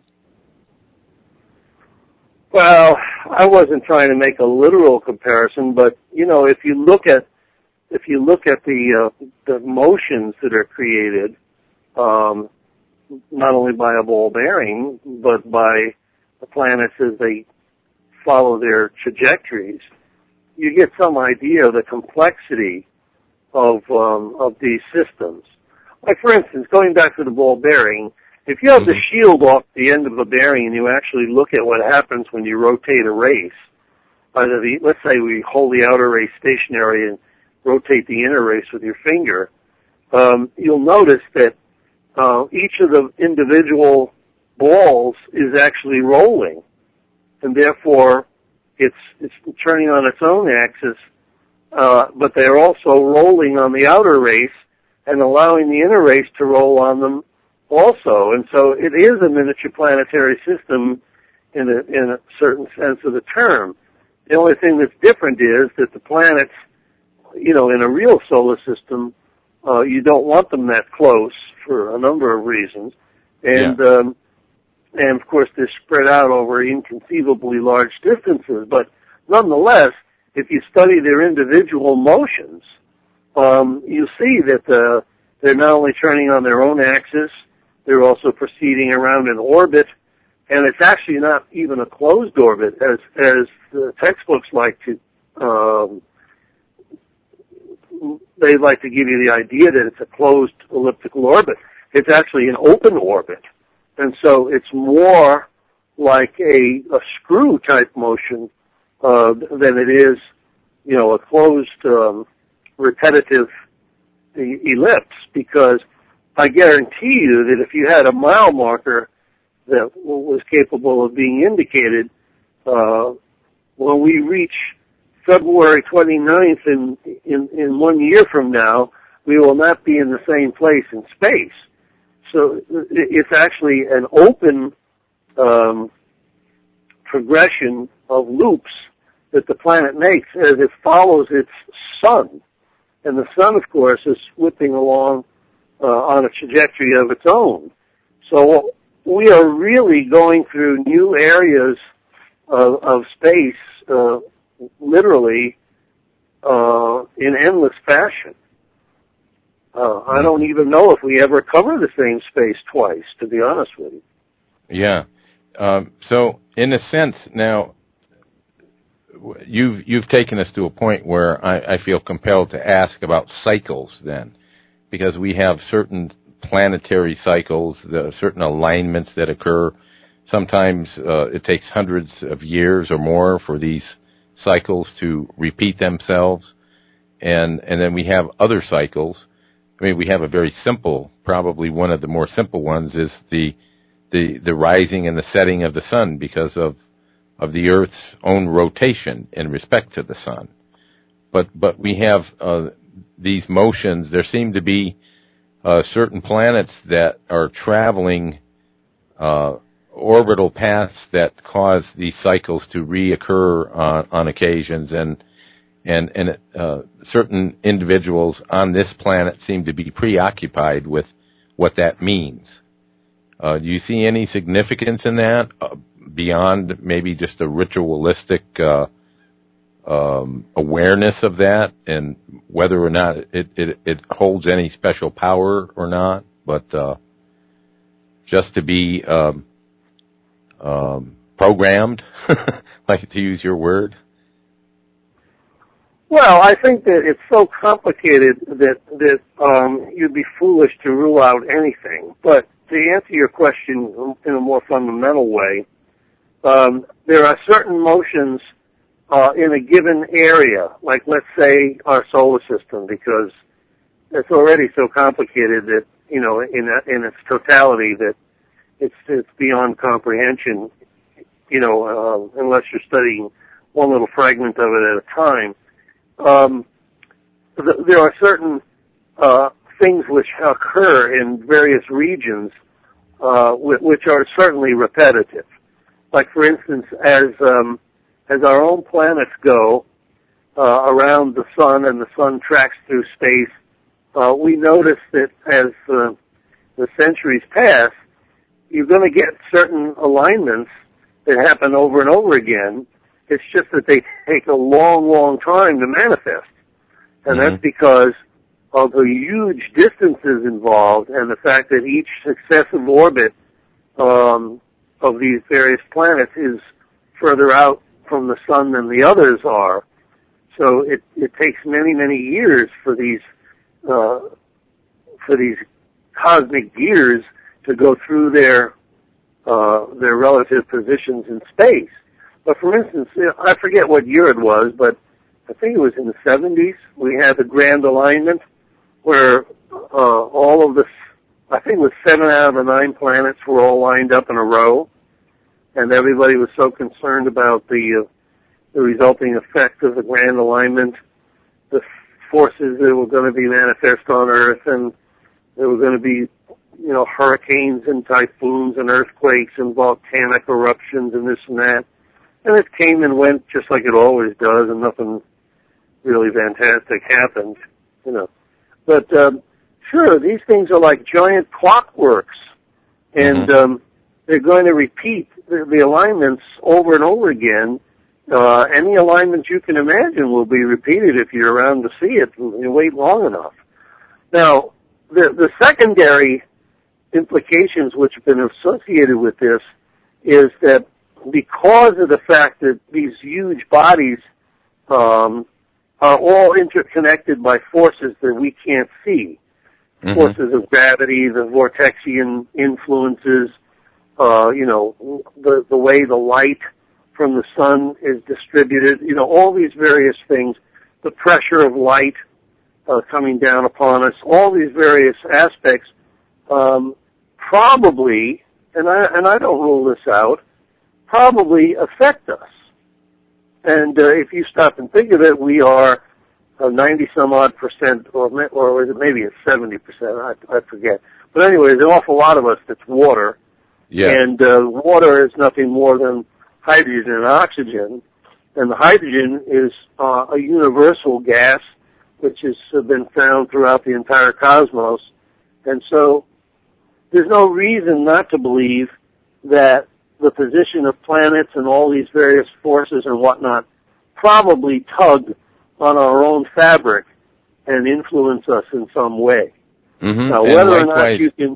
Well, I wasn't trying to make a literal comparison, but you know, if you look at if you look at the uh, the motions that are created, um, not only by a ball bearing, but by the planets as they follow their trajectories, you get some idea of the complexity of um, of these systems. Like, for instance, going back to the ball bearing, if you have the shield off the end of a bearing and you actually look at what happens when you rotate a race, either the, let's say we hold the outer race stationary and rotate the inner race with your finger, um, you'll notice that uh, each of the individual balls is actually rolling, and therefore it's it's turning on its own axis, uh, but they're also rolling on the outer race and allowing the inner race to roll on them also. And so it is a miniature planetary system in a, in a certain sense of the term. The only thing that's different is that the planets, you know, in a real solar system, uh, you don't want them that close for a number of reasons. And, yeah. um, and of course, they're spread out over inconceivably large distances. But nonetheless, if you study their individual motions, um, you see that uh, they're not only turning on their own axis, they're also proceeding around an orbit, and it's actually not even a closed orbit, as as the textbooks like to. Um, they like to give you the idea that it's a closed elliptical orbit. It's actually an open orbit, and so it's more like a, a screw type motion uh, than it is, you know, a closed um, repetitive e- ellipse. Because I guarantee you that if you had a mile marker that was capable of being indicated, uh, when we reach February twenty-ninth in, in, in one year from now, we will not be in the same place in space. So it's actually an open um, progression of loops that the planet makes as it follows its sun. And the sun, of course, is whipping along uh, on a trajectory of its own. So we are really going through new areas of, of space, uh, literally, uh, in endless fashion. Uh, I don't even know if we ever cover the same space twice, to be honest with you. Yeah. Um, so, in a sense, now, you've you've taken us to a point where I, I feel compelled to ask about cycles then, because we have certain planetary cycles, the certain alignments that occur. Sometimes uh, it takes hundreds of years or more for these cycles to repeat themselves, and and then we have other cycles. I mean, we have a very simple, probably one of the more simple ones is the the the rising and the setting of the sun because of of the Earth's own rotation in respect to the sun. But but we have uh, these motions. There seem to be uh, certain planets that are traveling uh, orbital paths that cause these cycles to reoccur on, on occasions, and and and uh, certain individuals on this planet seem to be preoccupied with what that means. Uh, do you see any significance in that uh, beyond maybe just a ritualistic uh, um, awareness of that, and whether or not it, it, it holds any special power or not, but uh, just to be um, um, programmed, like to use your word? Well, I think that it's so complicated that that um, you'd be foolish to rule out anything. But to answer your question in a more fundamental way, um, there are certain motions uh, in a given area, like let's say our solar system, because it's already so complicated that, you know, in a, in its totality, that it's it's beyond comprehension, you know, uh, unless you're studying one little fragment of it at a time. Um, th- there are certain uh, things which occur in various regions uh, w- which are certainly repetitive. Like, for instance, as um, as our own planets go uh, around the sun and the sun tracks through space, uh, we notice that as uh, the centuries pass, you're going to get certain alignments that happen over and over again. It's just that they take a long, long time to manifest. And mm-hmm. that's because of the huge distances involved and the fact that each successive orbit um, of these various planets is further out from the sun than the others are. So it, it takes many, many years for these uh, for these cosmic gears to go through their uh, their relative positions in space. But for instance, I forget what year it was, but I think it was in the seventies, we had the grand alignment where uh, all of the, I think it was seven out of the nine planets were all lined up in a row, and everybody was so concerned about the, uh, the resulting effect of the grand alignment, the forces that were going to be manifest on Earth, and there were going to be, you know, hurricanes and typhoons and earthquakes and volcanic eruptions and this and that. And it came and went just like it always does, and nothing really fantastic happened, you know. But um, sure, these things are like giant clockworks, and mm-hmm. um, they're going to repeat the, the alignments over and over again. Uh, any alignment you can imagine will be repeated if you're around to see it and you wait long enough. Now, the, the secondary implications which have been associated with this is that because of the fact that these huge bodies um, are all interconnected by forces that we can't see, mm-hmm. forces of gravity, the vortexian influences, uh, you know, the, the way the light from the sun is distributed, you know, all these various things, the pressure of light uh, coming down upon us, all these various aspects um, probably, and I, and I don't rule this out, probably affect us. And uh, if you stop and think of it, we are uh, ninety some odd percent, or or is it maybe it's seventy percent? I, I forget. But anyway, there's an awful lot of us that's water, yeah. and uh, water is nothing more than hydrogen and oxygen. And the hydrogen is uh, a universal gas, which has uh, been found throughout the entire cosmos. And so, there's no reason not to believe that the position of planets and all these various forces and whatnot probably tug on our own fabric and influence us in some way. Mm-hmm. Now, and whether likewise, or not you can...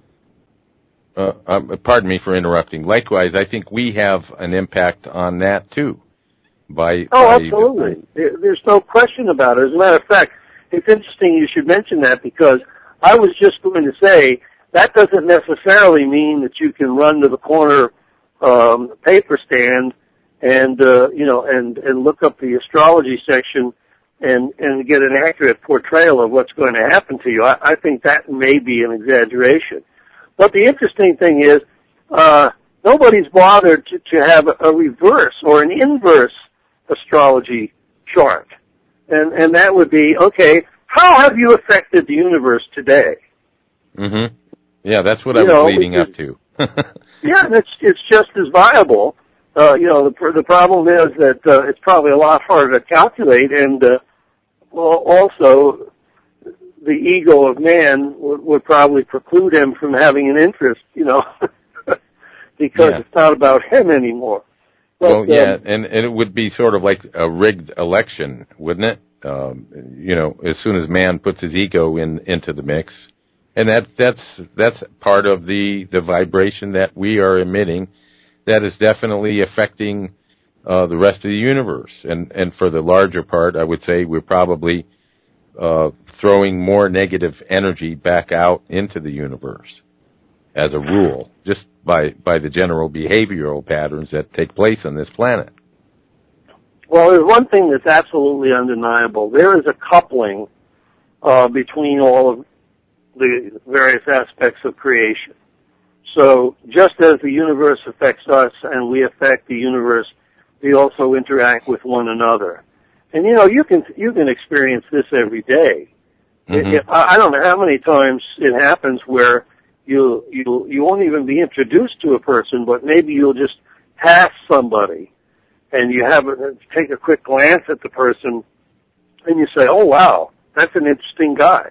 Uh, uh, pardon me for interrupting. Likewise, I think we have an impact on that, too. By, oh, by absolutely. The, There's no question about it. As a matter of fact, it's interesting you should mention that, because I was just going to say that doesn't necessarily mean that you can run to the corner Um, paper stand and uh, you know and, and look up the astrology section and, and get an accurate portrayal of what's going to happen to you. I, I think that may be an exaggeration. But the interesting thing is uh, nobody's bothered to, to have a reverse or an inverse astrology chart. And, and that would be, okay, how have you affected the universe today? Mm-hmm. Yeah, that's what you I was know, leading up to. Yeah, and it's it's just as viable. Uh, you know, the the problem is that uh, it's probably a lot harder to calculate, and uh, well, also the ego of man would, would probably preclude him from having an interest. You know, because yeah. it's not about him anymore. But, well, yeah, um, and, and it would be sort of like a rigged election, wouldn't it? Um, you know, as soon as man puts his ego in into the mix, and that that's that's part of the the vibration that we are emitting. That is definitely affecting uh, the rest of the universe, and and for the larger part, I would say we're probably uh, throwing more negative energy back out into the universe as a rule, just by by the general behavioral patterns that take place on this planet. well, there's one thing that's absolutely undeniable. There is a coupling uh, between all of the various aspects of creation. So just as the universe affects us and we affect the universe, we also interact with one another. And you know, you can you can experience this every day. Mm-hmm. It, I don't know how many times it happens where you you you won't even be introduced to a person, but maybe you'll just pass somebody, and you have a, take a quick glance at the person, and you say, "Oh wow, that's an interesting guy."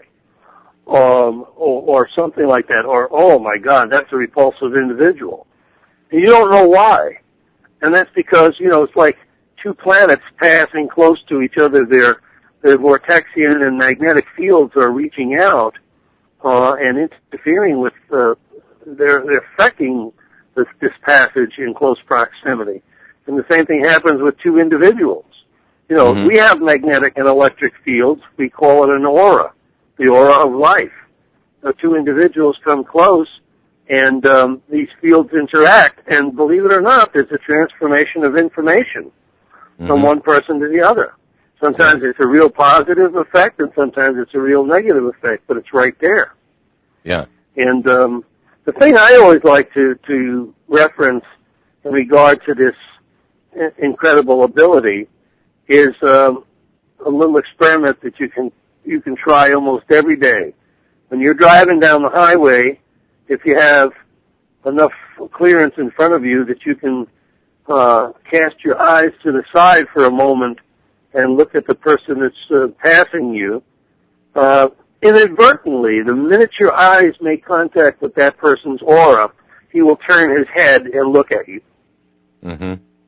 Um, or, or something like that, or, oh my God, that's a repulsive individual. And you don't know why. And that's because, you know, it's like two planets passing close to each other. Their, their vortexian and magnetic fields are reaching out, uh, and interfering with, uh, they're, they're affecting this, this passage in close proximity. And the same thing happens with two individuals. You know, Mm-hmm. we have magnetic and electric fields. We call it an aura. The aura of life. The two individuals come close, and um, these fields interact, and believe it or not, there's a transformation of information mm-hmm. from one person to the other. Sometimes it's a real positive effect, and sometimes it's a real negative effect, but it's right there. Yeah. And um, the thing I always like to, to reference in regard to this incredible ability is um, a little experiment that you can you can try almost every day. When you're driving down the highway, if you have enough clearance in front of you that you can uh, cast your eyes to the side for a moment and look at the person that's uh, passing you, uh, inadvertently, the minute your eyes make contact with that person's aura, he will turn his head and look at you. Mm-hmm.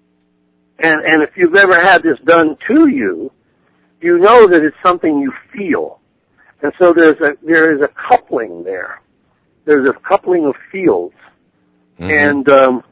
And, and if you've ever had this done to you, you know that it's something you feel. And so there's a, there is a coupling there. There's a coupling of fields. Mm-hmm. And, um,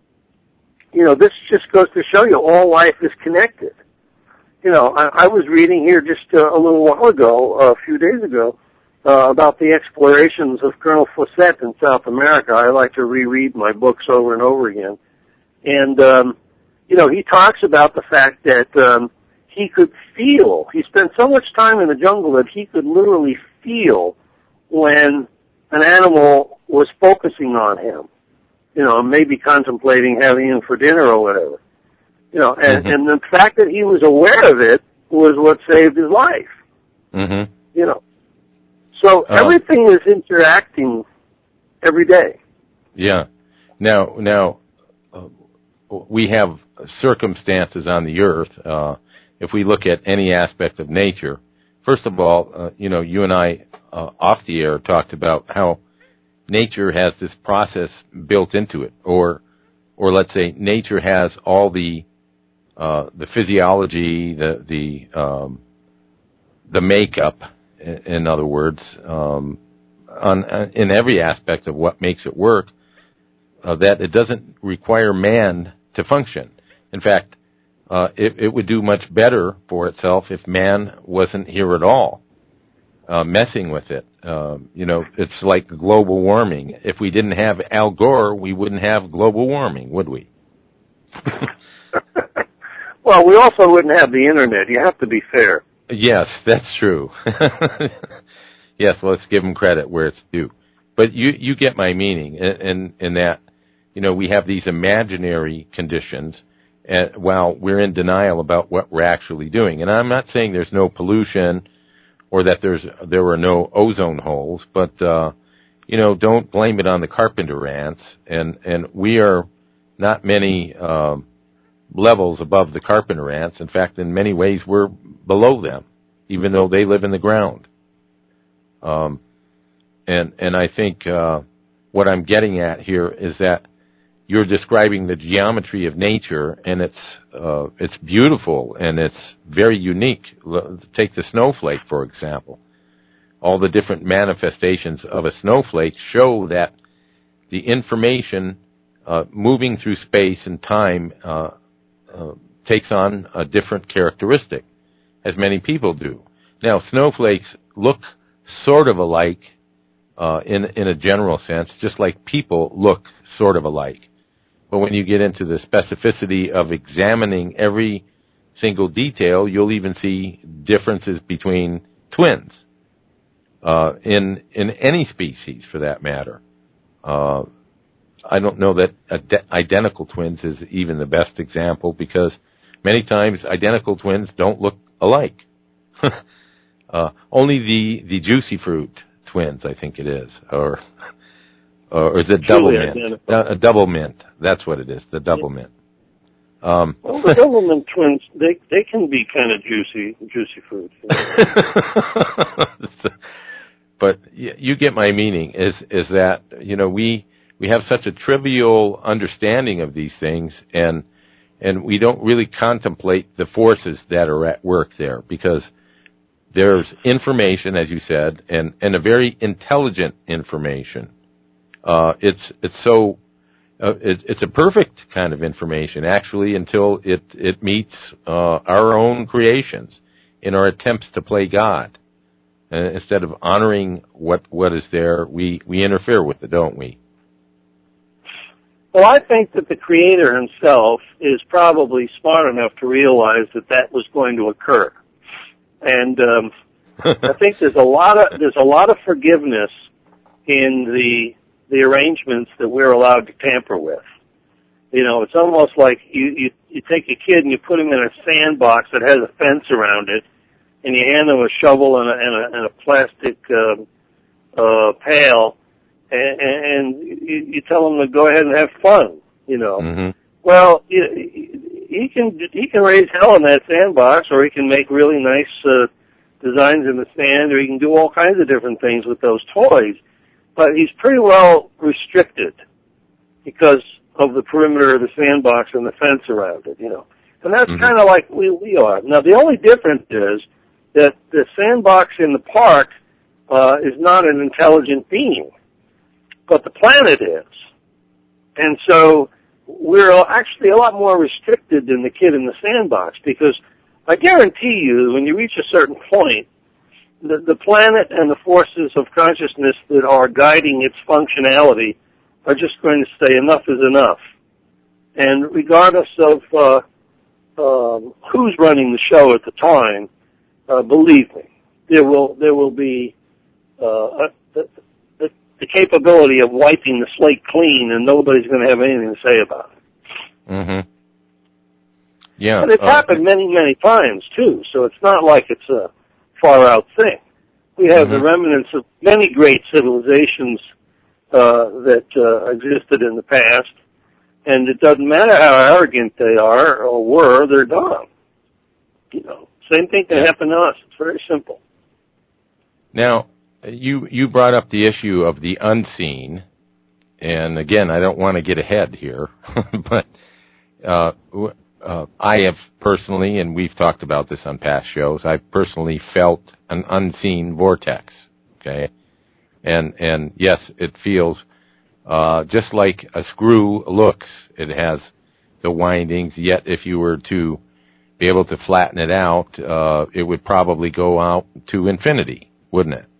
you know, this just goes to show you all life is connected. You know, I, I was reading here just uh, a little while ago, uh, a few days ago, uh, about the explorations of Colonel Fawcett in South America. I like to reread my books over and over again. And, um, you know, he talks about the fact that, um, he could feel, he spent so much time in the jungle that he could literally feel when an animal was focusing on him, you know, maybe contemplating having him for dinner or whatever. You know, and, mm-hmm. and the fact that he was aware of it was what saved his life. Mm-hmm. You know. So uh, everything is interacting every day. Yeah. Now, now uh, we have circumstances on the earth, uh, if we look at any aspect of nature, first of all, uh, you know, you and I uh, off the air talked about how nature has this process built into it, or, or let's say, nature has all the uh, the physiology, the the um, the makeup, in other words, um, on in every aspect of what makes it work, uh, that it doesn't require man to function. In fact, Uh, it, it would do much better for itself if man wasn't here at all, uh, messing with it. Uh, you know, it's like global warming. If we didn't have Al Gore, we wouldn't have global warming, would we? Well, we also wouldn't have the internet. You have to be fair. Yes, that's true. Yes, let's give them credit where it's due. But you, you get my meaning in, in, in that, you know, we have these imaginary conditions Uh, while we're in denial about what we're actually doing. And I'm not saying there's no pollution or that there's there were no ozone holes, but uh, you know, don't blame it on the carpenter ants. And, and we are not many um, levels above the carpenter ants. In fact, in many ways, we're below them, even though they live in the ground. Um, and and I think uh, what I'm getting at here is that you're describing the geometry of nature, and it's uh, it's beautiful and it's very unique. Take the snowflake, for example. All the different manifestations of a snowflake show that the information uh, moving through space and time uh, uh, takes on a different characteristic, as many people do. Now, snowflakes look sort of alike uh, in in a general sense, just like people look sort of alike. But when you get into the specificity of examining every single detail, you'll even see differences between twins. Uh, in in any species, for that matter. Uh, I don't know that ad- identical twins is even the best example, because many times identical twins don't look alike. uh, only the, the juicy fruit twins, I think it is, or or is it double mint? Uh, a double mint. That's what it is. The double yeah. mint. Um, well, the double mint twins, they they can be kind of juicy, juicy fruit. You know? But you get my meaning, is is that, you know, we we have such a trivial understanding of these things, and and we don't really contemplate the forces that are at work there, because there's information, as you said, and, and a very intelligent information. Uh, it's it's so uh, it, it's a perfect kind of information, actually, until it it meets uh, our own creations in our attempts to play God. Uh, instead of honoring what, what is there, we, we interfere with it, don't we? Well, I think that the Creator himself is probably smart enough to realize that that was going to occur, and um, I think there's a lot of there's a lot of forgiveness in the the arrangements that we're allowed to tamper with. You know, it's almost like you you, you take a kid and you put him in a sandbox that has a fence around it, and you hand them a shovel and a, and a, and a plastic uh, uh, pail, and, and you, you tell them to go ahead and have fun, you know. Mm-hmm. Well, he, he can he can raise hell in that sandbox, or he can make really nice uh, designs in the sand, or he can do all kinds of different things with those toys. But he's pretty well restricted because of the perimeter of the sandbox and the fence around it, you know. And that's mm-hmm. kind of like we, we are. Now, the only difference is that the sandbox in the park uh, is not an intelligent being, but the planet is. And so we're actually a lot more restricted than the kid in the sandbox, because I guarantee you when you reach a certain point, the, the planet and the forces of consciousness that are guiding its functionality are just going to say enough is enough. And regardless of uh, um, who's running the show at the time, Uh, believe me, there will there will be uh, a, the, the, the capability of wiping the slate clean, and nobody's going to have anything to say about it. Mm-hmm. Yeah, and it's uh, happened many many times too. So it's not like it's a far out thing. We have mm-hmm. the remnants of many great civilizations uh, that uh, existed in the past, and it doesn't matter how arrogant they are or were; they're gone. You know. Same thing can happen to us. It's very simple. Now, you you brought up the issue of the unseen, and again, I don't want to get ahead here, but uh, uh, I have personally, and we've talked about this on past shows, I've personally felt an unseen vortex, okay? And, and yes, it feels uh, just like a screw looks. It has the windings, yet if you were to be able to flatten it out, uh, it would probably go out to infinity, wouldn't it?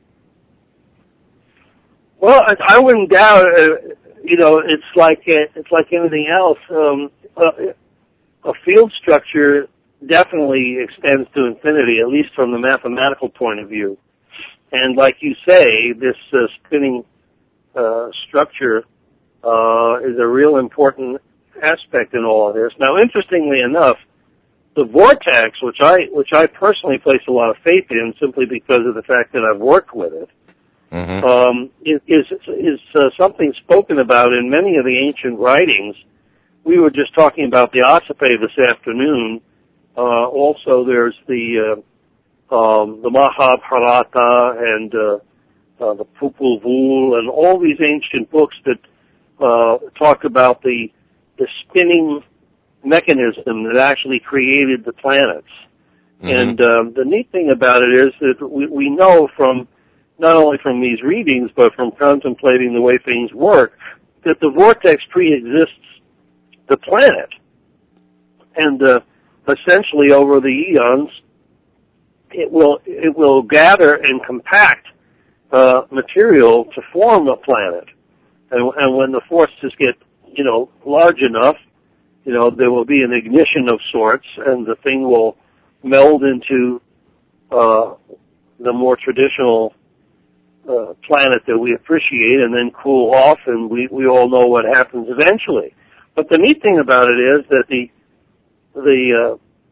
Well, I, I wouldn't doubt. Uh, you know, it's like uh, it's like anything else. Um, uh, a field structure definitely extends to infinity, at least from the mathematical point of view. And like you say, this uh, spinning uh, structure uh, is a real important aspect in all of this. Now, interestingly enough, the vortex, which I which I personally place a lot of faith in, simply because of the fact that I've worked with it, mm-hmm. um, is is uh, something spoken about in many of the ancient writings. We were just talking about the Ossipe this afternoon. Uh, also, there's the uh, um, the Mahabharata and uh, uh, the Popol Vuh and all these ancient books that uh, talk about the the spinning mechanism that actually created the planets. Mm-hmm. And um, the neat thing about it is that we, we know from, not only from these readings, but from contemplating the way things work, that the vortex pre-exists the planet. And uh, essentially over the eons, it will it will gather and compact uh, material to form a planet. And, and when the forces get, you know, large enough, you know, there will be an ignition of sorts, and the thing will meld into uh, the more traditional uh, planet that we appreciate, and then cool off, and we, we all know what happens eventually. But the neat thing about it is that the the uh,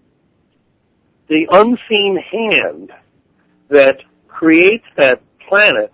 the unseen hand that creates that planet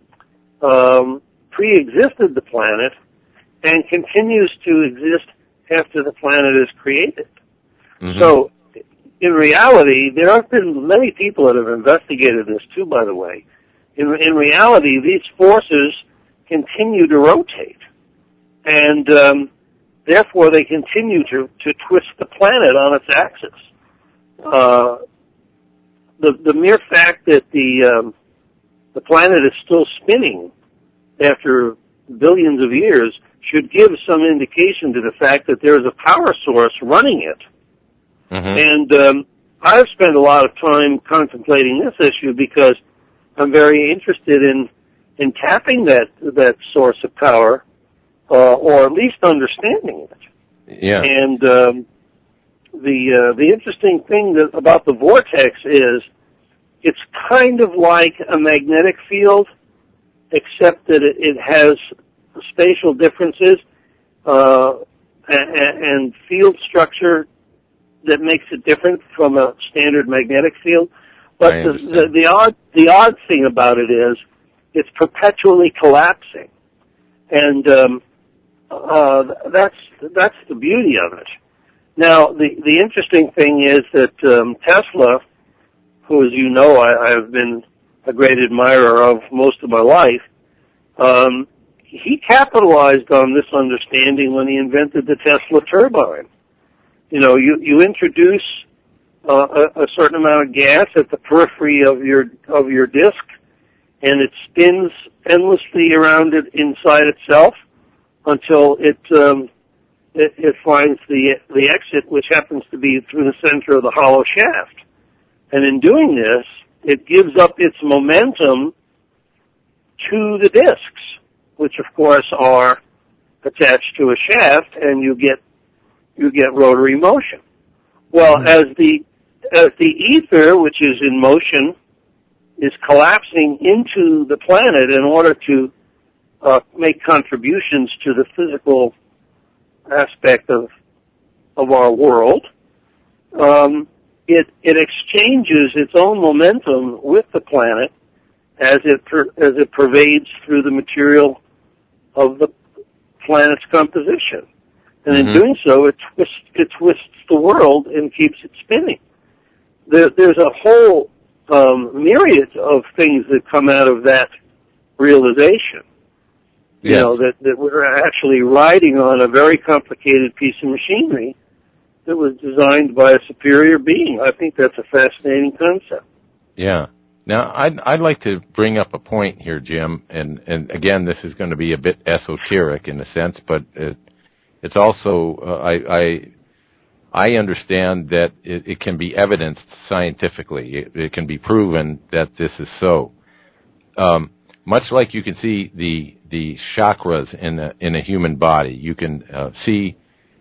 um, pre-existed the planet and continues to exist after the planet is created. Mm-hmm. So, in reality, there have been many people that have investigated this too, by the way. In, in reality, these forces continue to rotate, and um, therefore they continue to, to twist the planet on its axis. Uh, the, the mere fact that the, um, the planet is still spinning after billions of years should give some indication to the fact that there is a power source running it. Mm-hmm. And um, I've spent a lot of time contemplating this issue because I'm very interested in in tapping that that source of power, uh, or at least understanding it. Yeah. And um, the uh, the interesting thing that, about the vortex is it's kind of like a magnetic field, except that it, it has spatial differences uh, and, and field structure that makes it different from a standard magnetic field. But the, the, the odd the odd thing about it is it's perpetually collapsing, and um, uh, that's that's the beauty of it. Now, the the interesting thing is that um, Tesla, who, as you know, I, I've been a great admirer of most of my life, um, he capitalized on this understanding when he invented the Tesla turbine. You know, you, you introduce uh, a, a certain amount of gas at the periphery of your of your disk, and it spins endlessly around it inside itself until it um, it, it finds the the exit, which happens to be through the center of the hollow shaft. And in doing this, it gives up its momentum to the disks, which of course are attached to a shaft, and you get you get rotary motion. Well, mm-hmm. as the as the ether, which is in motion, is collapsing into the planet in order to uh, make contributions to the physical aspect of of our world, um, it it exchanges its own momentum with the planet as it per, as it pervades through the material of the planet's composition. And in mm-hmm. doing so, it twists, it twists the world and keeps it spinning. There, there's a whole um, myriad of things that come out of that realization. You yes. know, that, that we're actually riding on a very complicated piece of machinery that was designed by a superior being. I think that's a fascinating concept. Yeah. Now, I'd, I'd like to bring up a point here, Jim, and, and again, this is going to be a bit esoteric in a sense, but it, it's also, uh, I, I I understand that it, it can be evidenced scientifically. It, it can be proven that this is so. Um, much like you can see the the chakras in a, in a human body, you can uh, see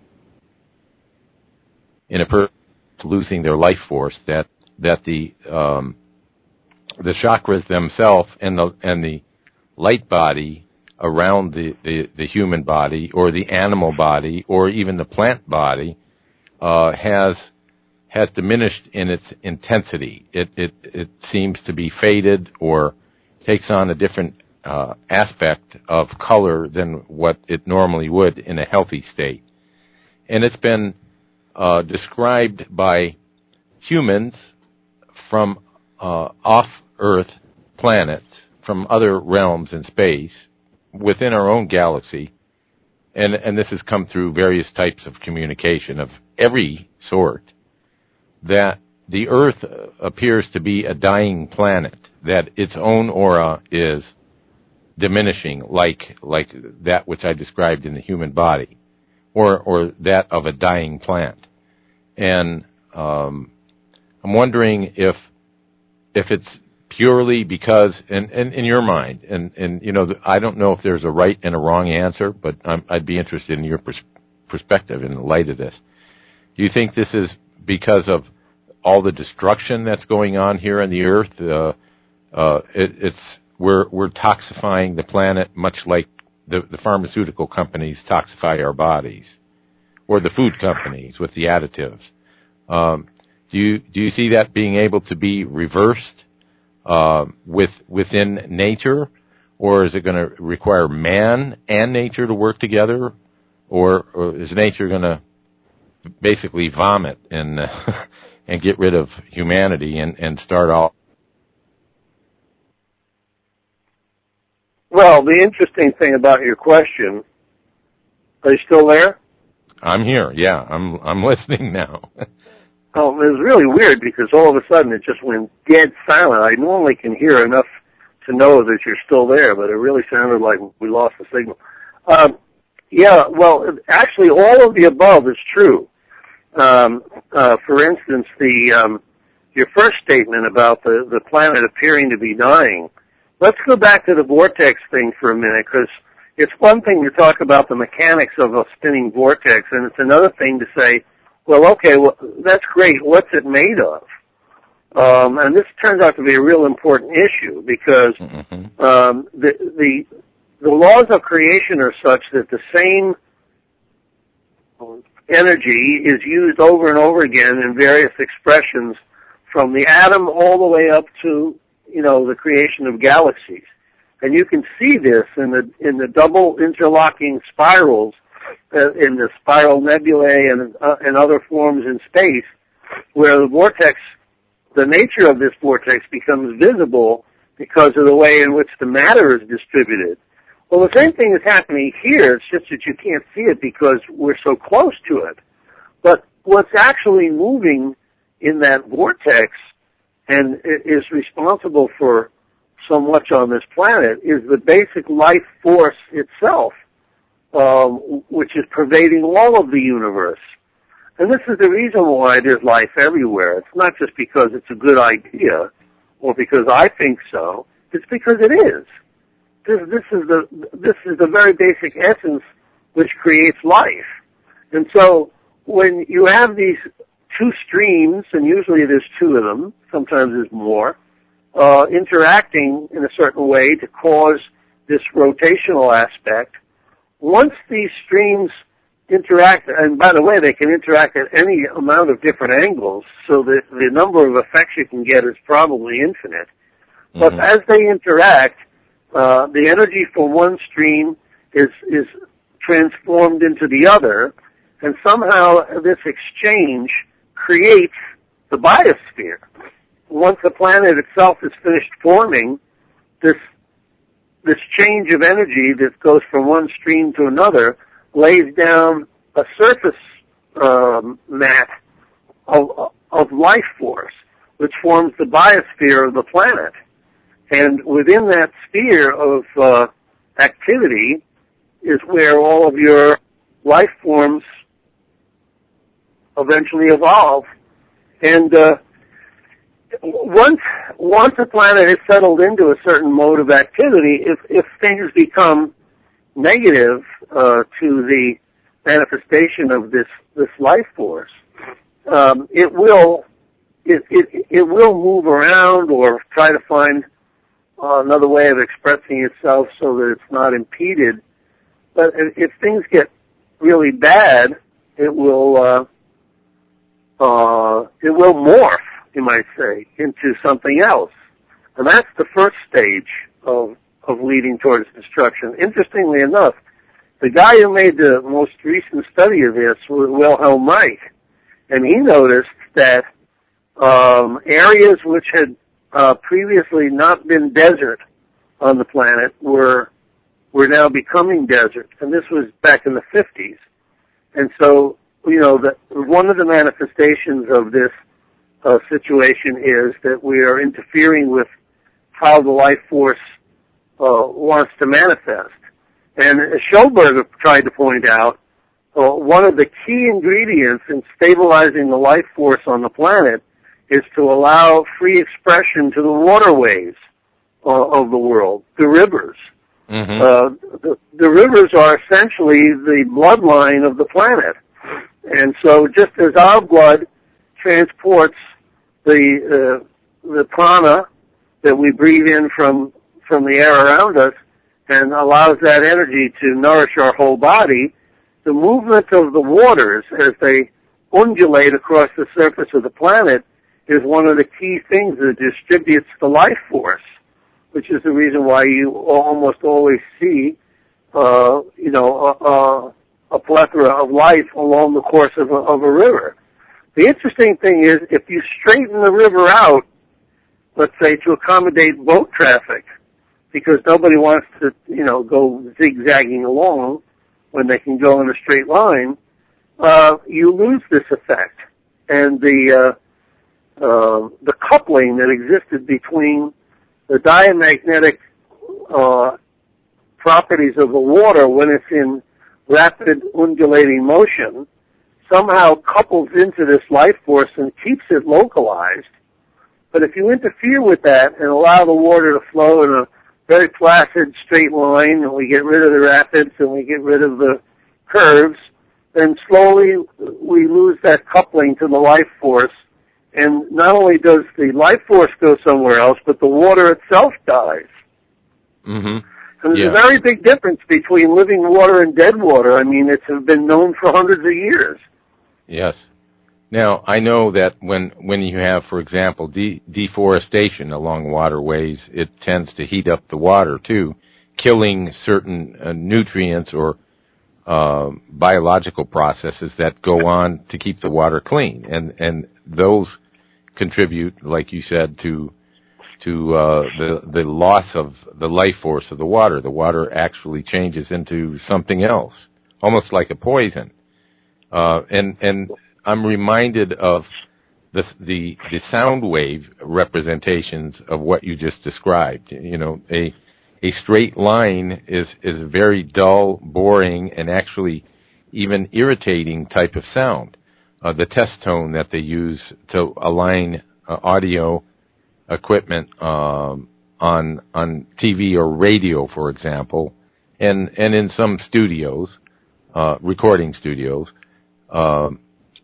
in a person losing their life force that that the um, the chakras themselves and the and the light body around the, the, the human body or the animal body or even the plant body uh, has has diminished in its intensity. It, it it seems to be faded or takes on a different uh, aspect of color than what it normally would in a healthy state. And it's been uh, described by humans from uh, off-Earth planets, from other realms in space, within our own galaxy, and, and this has come through various types of communication of every sort, that the Earth appears to be a dying planet, that its own aura is diminishing, like like that which I described in the human body, or or that of a dying plant. And um, I'm wondering if if it's purely because, and, and in your mind, and, and you know, I don't know if there's a right and a wrong answer, but I'm, I'd be interested in your pers- perspective in the light of this. Do you think this is because of all the destruction that's going on here on the Earth? Uh, uh, it, it's we're we're toxifying the planet much like the, the pharmaceutical companies toxify our bodies, or the food companies with the additives. Um, do you do you see that being able to be reversed uh, with within nature, or is it going to require man and nature to work together, or, or is nature going to basically vomit and uh, and get rid of humanity and, and start all? Well, the interesting thing about your question, are you still there? I'm here. Yeah, I'm I'm listening now. Oh, it was really weird because all of a sudden it just went dead silent. I normally can hear enough to know that you're still there, but it really sounded like we lost the signal. Um, yeah, well, actually, all of the above is true. Um, uh, for instance, the um, your first statement about the, the planet appearing to be dying. Let's go back to the vortex thing for a minute, because it's one thing to talk about the mechanics of a spinning vortex, and it's another thing to say, well, okay, well, that's great. What's it made of? Um, and this turns out to be a real important issue because mm-hmm. um, the, the the laws of creation are such that the same energy is used over and over again in various expressions, from the atom all the way up to, you know, the creation of galaxies. And you can see this in the in the double interlocking spirals, uh, in the spiral nebulae and uh, and other forms in space, where the vortex, the nature of this vortex becomes visible because of the way in which the matter is distributed. Well, the same thing is happening here. It's just that you can't see it because we're so close to it. But what's actually moving in that vortex and is responsible for so much on this planet is the basic life force itself, um, which is pervading all of the universe. And this is the reason why there's life everywhere. It's not just because it's a good idea or because I think so. It's because it is. This, this is the this is the very basic essence which creates life. And so when you have these two streams, and usually there's two of them, sometimes there's more, uh, interacting in a certain way to cause this rotational aspect, once these streams interact, and by the way, they can interact at any amount of different angles, so that the number of effects you can get is probably infinite. Mm-hmm. But as they interact, uh, the energy from one stream is is transformed into the other, and somehow this exchange creates the biosphere. Once the planet itself is finished forming, this this change of energy that goes from one stream to another lays down a surface um, mat of, of life force, which forms the biosphere of the planet. And within that sphere of uh, activity is where all of your life forms eventually evolve. And uh, once once a planet is settled into a certain mode of activity, if, if things become negative uh, to the manifestation of this, this life force, um, it will it, it it will move around or try to find uh, another way of expressing itself so that it's not impeded. But if, if things get really bad, it will uh, uh, it will morph, you might say, into something else, and that's the first stage of of leading towards destruction. Interestingly enough, the guy who made the most recent study of this was Wilhelm Reich, and he noticed that um, areas which had uh, previously not been desert on the planet were were now becoming desert, and this was back in the fifties. And so, you know, the, one of the manifestations of this uh, situation is that we are interfering with how the life force uh, wants to manifest. And as Schoenberger tried to point out, uh, one of the key ingredients in stabilizing the life force on the planet is to allow free expression to the waterways uh, of the world, the rivers. Mm-hmm. Uh, the, the rivers are essentially the bloodline of the planet. And so just as our blood transports the uh, the prana that we breathe in from, from the air around us and allows that energy to nourish our whole body, the movement of the waters as they undulate across the surface of the planet is one of the key things that distributes the life force, which is the reason why you almost always see, uh, you know, a, a, a plethora of life along the course of a, of a river. The interesting thing is, if you straighten the river out, let's say to accommodate boat traffic, because nobody wants to, you know, go zigzagging along when they can go in a straight line, uh, you lose this effect. And the, uh, uh, the coupling that existed between the diamagnetic uh, properties of the water when it's in rapid undulating motion somehow couples into this life force and keeps it localized. But if you interfere with that and allow the water to flow in a very placid straight line, and we get rid of the rapids and we get rid of the curves, then slowly we lose that coupling to the life force. And not only does the life force go somewhere else, but the water itself dies. Mm-hmm. And there's yeah. a very big difference between living water and dead water. I mean, it's been known for hundreds of years. Yes. Now, I know that when, when you have, for example, de- deforestation along waterways, it tends to heat up the water, too, killing certain uh, nutrients or uh, biological processes that go on to keep the water clean. And, and those contribute, like you said, to to uh, the the loss of the life force of the water. The water actually changes into something else, almost like a poison. Uh, and and I'm reminded of the the the sound wave representations of what you just described. You know, a a straight line is is a very dull, boring, and actually even irritating type of sound. Uh, the test tone that they use to align uh, audio equipment um, on on T V or radio, for example, and and in some studios, uh, recording studios, um,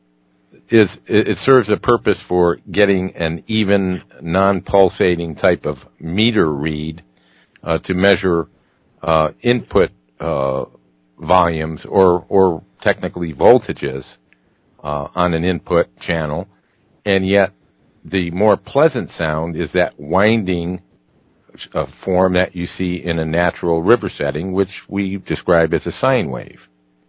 is it serves a purpose for getting an even, non-pulsating type of meter read uh, to measure uh, input uh, volumes or or technically voltages uh, on an input channel, and yet the more pleasant sound is that winding uh, form that you see in a natural river setting, which we describe as a sine wave.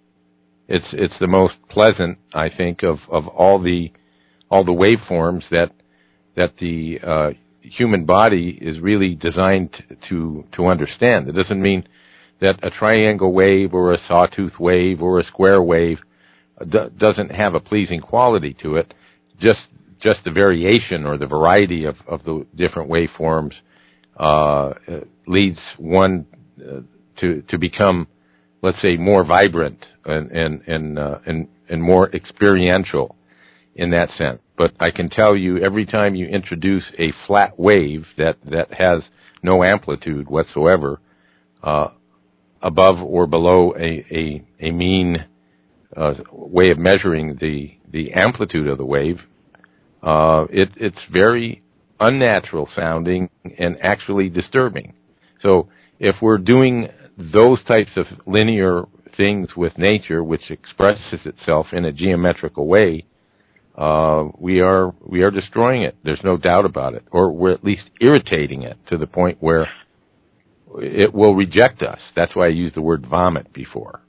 It's it's the most pleasant, I think, of, of all the all the waveforms that that the uh, human body is really designed to to understand. It doesn't mean that a triangle wave or a sawtooth wave or a square wave d- doesn't have a pleasing quality to it. Just just the variation or the variety of, of the different waveforms uh, leads one uh, to to become, let's say, more vibrant and and and, uh, and and more experiential in that sense. But I can tell you, every time you introduce a flat wave that, that has no amplitude whatsoever, uh, above or below a a, a mean uh, way of measuring the the amplitude of the wave, uh, it, it's very unnatural sounding and actually disturbing. So if we're doing those types of linear things with nature, which expresses itself in a geometrical way, uh, we are we are destroying it. There's no doubt about it, or we're at least irritating it to the point where it will reject us. That's why I used the word vomit before.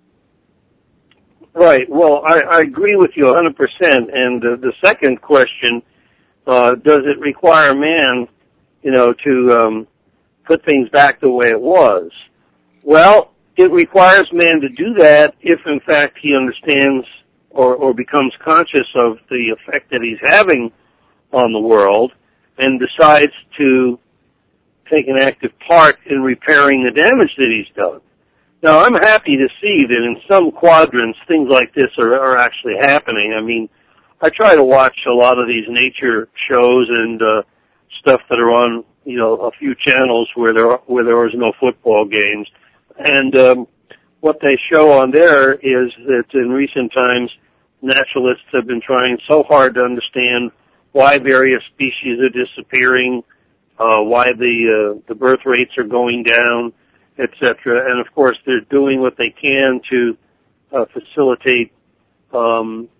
Right. Well, I, I agree with you one hundred percent. And uh, the second question, uh, does it require man, you know, to um, put things back the way it was? Well, it requires man to do that if, in fact, he understands or, or becomes conscious of the effect that he's having on the world and decides to take an active part in repairing the damage that he's done. Now, I'm happy to see that in some quadrants, things like this are, are actually happening. I mean, I try to watch a lot of these nature shows and uh, stuff that are on, you know, a few channels where there are, where there is no football games. And um, what they show on there is that in recent times, naturalists have been trying so hard to understand why various species are disappearing, uh, why the uh, the birth rates are going down, et cetera. And of course, they're doing what they can to uh, facilitate um,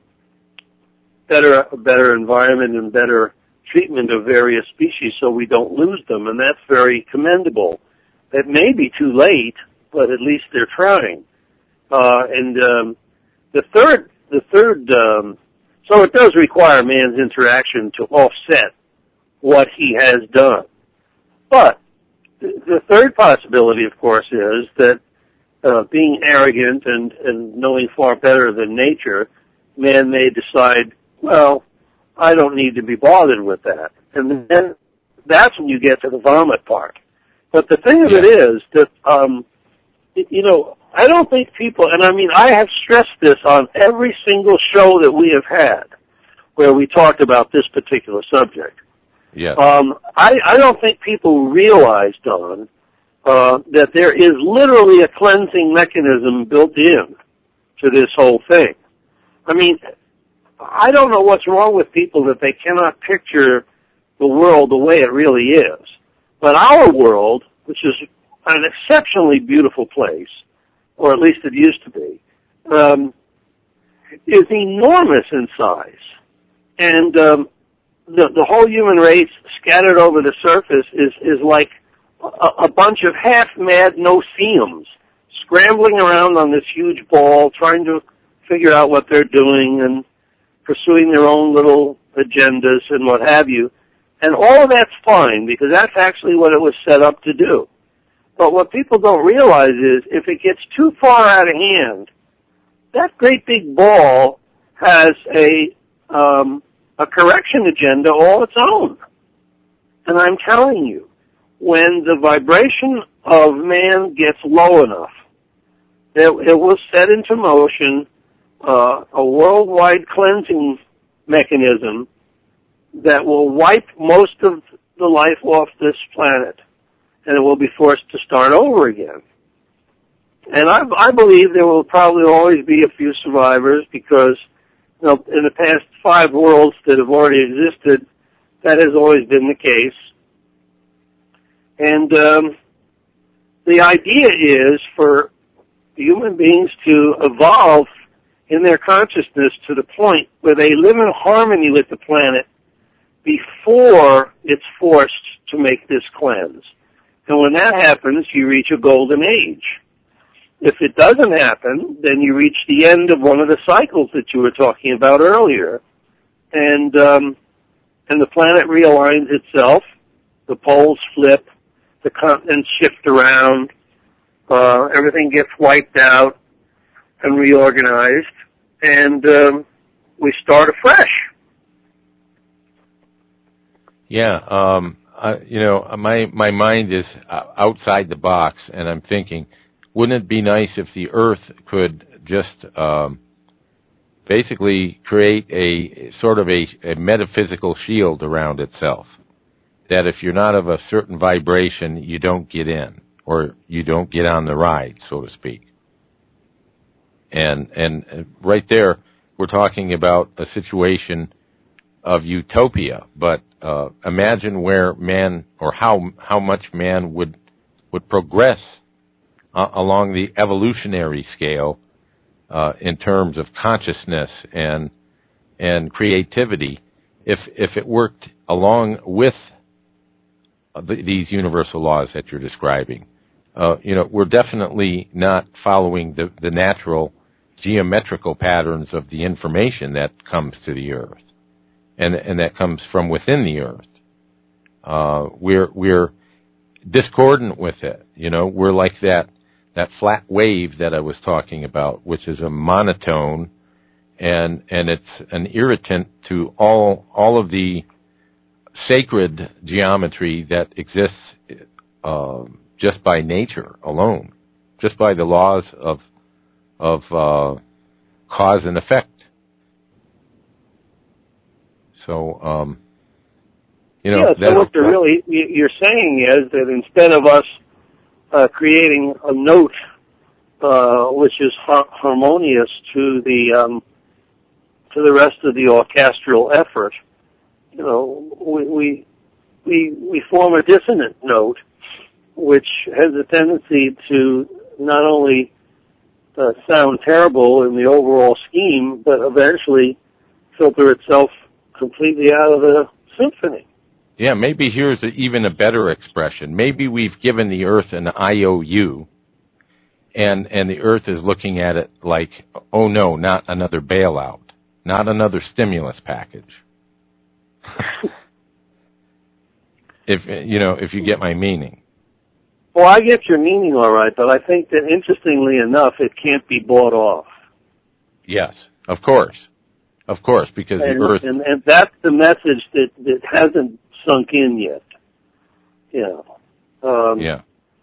better a better environment and better treatment of various species, so we don't lose them. And that's very commendable. It may be too late, but at least they're trying. Uh, and um, the third, the third, um, so it does require man's interaction to offset what he has done. But the third possibility, of course, is that uh, being arrogant and, and knowing far better than nature, man may decide, well, I don't need to be bothered with that. And then that's when you get to the vomit part. But the thing of it is that, um, you know, I don't think people, and I mean, I have stressed this on every single show that we have had where we talked about this particular subject. Yeah. Um, I, I don't think people realize, Don, uh, that there is literally a cleansing mechanism built in to this whole thing. I mean, I don't know what's wrong with people that they cannot picture the world the way it really is. But our world, which is an exceptionally beautiful place, or at least it used to be, um, is enormous in size. And um, the, the whole human race scattered over the surface is, is like a, a bunch of half-mad no-see-ums scrambling around on this huge ball, trying to figure out what they're doing and pursuing their own little agendas and what have you. And all of that's fine, because that's actually what it was set up to do. But what people don't realize is if it gets too far out of hand, that great big ball has a um, a correction agenda all its own. And I'm telling you, when the vibration of man gets low enough, it, it will set into motion uh, a worldwide cleansing mechanism that will wipe most of the life off this planet, and it will be forced to start over again. And I, I believe there will probably always be a few survivors because, you know, in the past five worlds that have already existed, that has always been the case. And um, the idea is for human beings to evolve in their consciousness to the point where they live in harmony with the planet before it's forced to make this cleanse. And when that happens, you reach a golden age. If it doesn't happen, then you reach the end of one of the cycles that you were talking about earlier. And um, and the planet realigns itself, the poles flip, the continents shift around, uh, everything gets wiped out and reorganized, and um, we start afresh. Yeah, um, I, you know, my my mind is outside the box, and I'm thinking, wouldn't it be nice if the Earth could just um, basically create a sort of a, a metaphysical shield around itself? That if you're not of a certain vibration, you don't get in, or you don't get on the ride, so to speak. And and right there, we're talking about a situation of utopia, but uh, imagine where man, or how how much man would would progress uh, along the evolutionary scale uh, in terms of consciousness and and creativity, if if it worked along with the, these universal laws that you're describing. uh, you know, we're definitely not following the, the natural geometrical patterns of the information that comes to the Earth, and and that comes from within the Earth. Uh, we're we're discordant with it. You know, we're like that that flat wave that I was talking about, which is a monotone, and and it's an irritant to all all of the sacred geometry that exists uh, just by nature alone, just by the laws of of uh, cause and effect. So, um, you know, yeah. So what you're really you're saying is that instead of us uh, creating a note uh, which is har- harmonious to the um, to the rest of the orchestral effort, you know, we, we we we form a dissonant note, which has a tendency to not only uh, sound terrible in the overall scheme, but eventually filter itself completely out of the symphony. Yeah, maybe here's a, even a better expression. Maybe we've given the Earth an I O U, and and the Earth is looking at it like, oh no, not another bailout, not another stimulus package. If you know, if you get my meaning. Well, I get your meaning, all right, but I think that interestingly enough, it can't be bought off. Yes, of course, of course, because and, the Earth, and, and that's the message that, that hasn't sunk in yet. You know, um, yeah.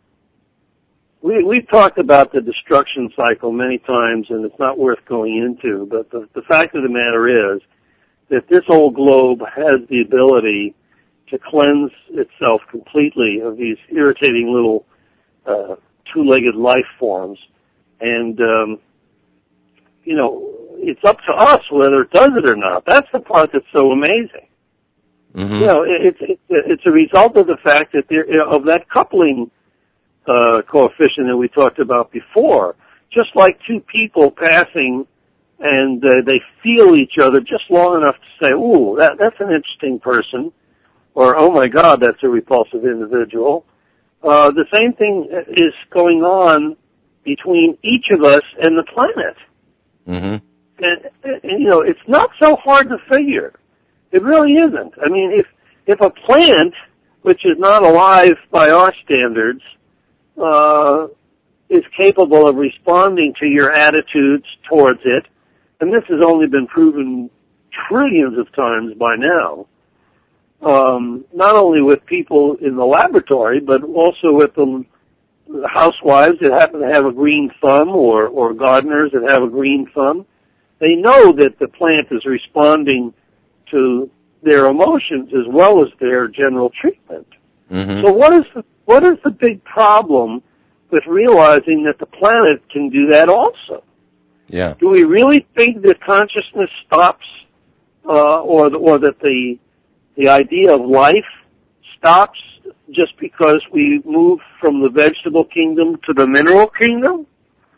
We we've talked about the destruction cycle many times, and it's not worth going into. But the the fact of the matter is that this old globe has the ability to cleanse itself completely of these irritating little uh, two-legged life forms. And, um, you know, it's up to us whether it does it or not. That's the part that's so amazing. Mm-hmm. You know, it, it, it, it's a result of the fact that there, of that coupling uh, coefficient that we talked about before. Just like two people passing and uh, they feel each other just long enough to say, ooh, that, that's an interesting person, or, oh, my God, that's a repulsive individual. Uh, the same thing is going on between each of us and the planet. Mm-hmm. And, and, you know, it's not so hard to figure. It really isn't. I mean, if if a plant, which is not alive by our standards, uh, is capable of responding to your attitudes towards it, and this has only been proven trillions of times by now, Um, not only with people in the laboratory, but also with the housewives that happen to have a green thumb, or, or gardeners that have a green thumb. They know that the plant is responding to their emotions as well as their general treatment. Mm-hmm. So what is the, what is the big problem with realizing that the planet can do that also? Yeah. Do we really think that consciousness stops, uh, or the, or that the The idea of life stops just because we move from the vegetable kingdom to the mineral kingdom?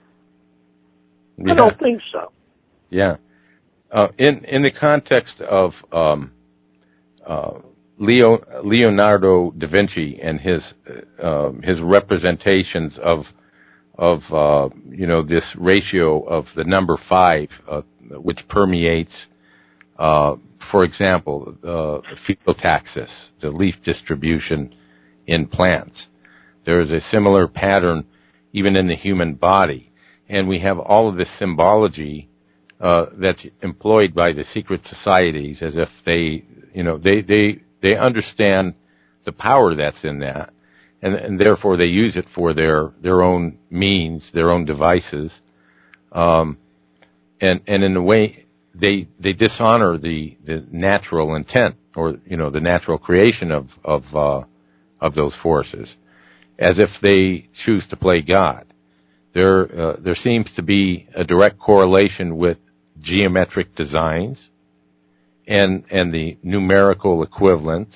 Yeah. I don't think so. Yeah. Uh, in in the context of um, uh, Leo Leonardo da Vinci and his uh, his representations of of uh, you know this ratio of the number five, uh, which permeates. Uh, for example, uh, phenotaxis, the leaf distribution in plants. There is a similar pattern even in the human body. And we have all of this symbology uh, that's employed by the secret societies as if they, you know, they, they, they understand the power that's in that. And, and therefore they use it for their, their own means, their own devices. Um, and, and in a way, They they dishonor the, the natural intent, or you know the natural creation of of uh, of those forces, as if they choose to play God. There uh, there seems to be a direct correlation with geometric designs, and and the numerical equivalents,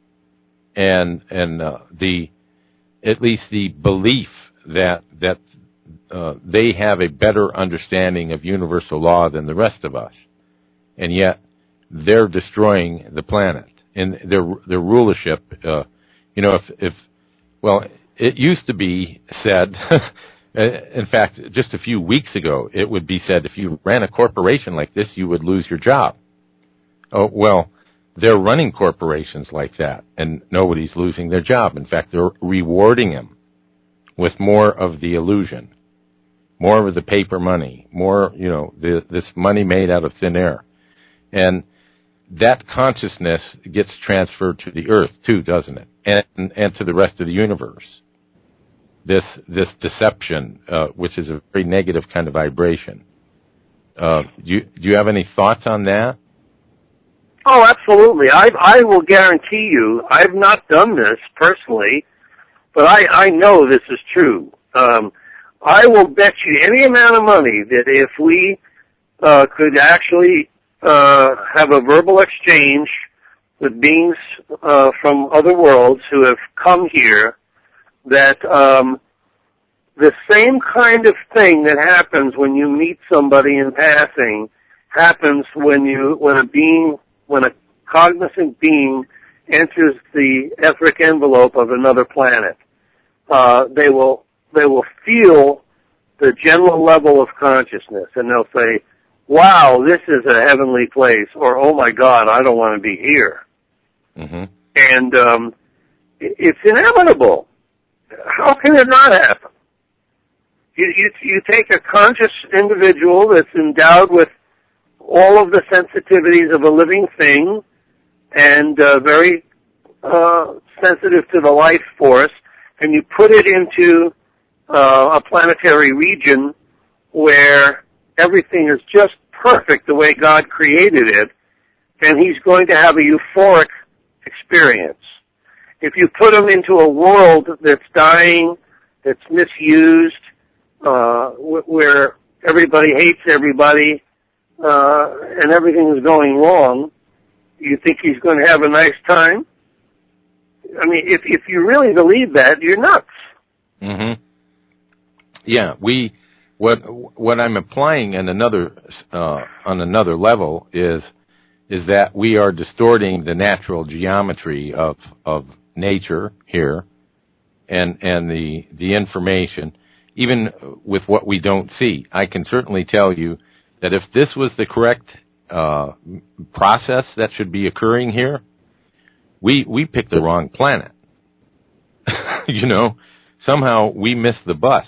and and uh, the at least the belief that that uh, they have a better understanding of universal law than the rest of us. And yet, they're destroying the planet and their their rulership. Uh, you know, if if well, it used to be said, in fact, just a few weeks ago, it would be said if you ran a corporation like this, you would lose your job. Oh, well, they're running corporations like that, and nobody's losing their job. In fact, they're rewarding them with more of the illusion, more of the paper money, more, you know, the, this money made out of thin air. And that consciousness gets transferred to the earth too, doesn't it? And, and to the rest of the universe. This, this deception, uh, which is a very negative kind of vibration. Uh, do you, do you have any thoughts on that? Oh, absolutely. I, I will guarantee you, I've not done this personally, but I, I know this is true. Um, I will bet you any amount of money that if we uh, could actually uh, have a verbal exchange with beings uh, from other worlds who have come here, that um, the same kind of thing that happens when you meet somebody in passing happens when you when a being when a cognizant being enters the etheric envelope of another planet. Uh, they will they will feel the general level of consciousness, and they'll say, wow, this is a heavenly place, or oh my God, I don't want to be here. Mm-hmm. And um, it's inevitable. How can it not happen? You, you, you take a conscious individual that's endowed with all of the sensitivities of a living thing and uh, very uh, sensitive to the life force, and you put it into uh, a planetary region where everything is just perfect the way God created it, and he's going to have a euphoric experience. If you put him into a world that's dying, that's misused, uh, where everybody hates everybody, uh, and everything is going wrong, you think he's going to have a nice time? I mean, if if you really believe that, you're nuts. Mm-hmm. Yeah, we what what I'm applying in another uh, on another level is is that we are distorting the natural geometry of of nature here, and and the the information, even with what we don't see. I can certainly tell you that if this was the correct uh, process that should be occurring here, we we picked the wrong planet. You know, somehow we missed the bus.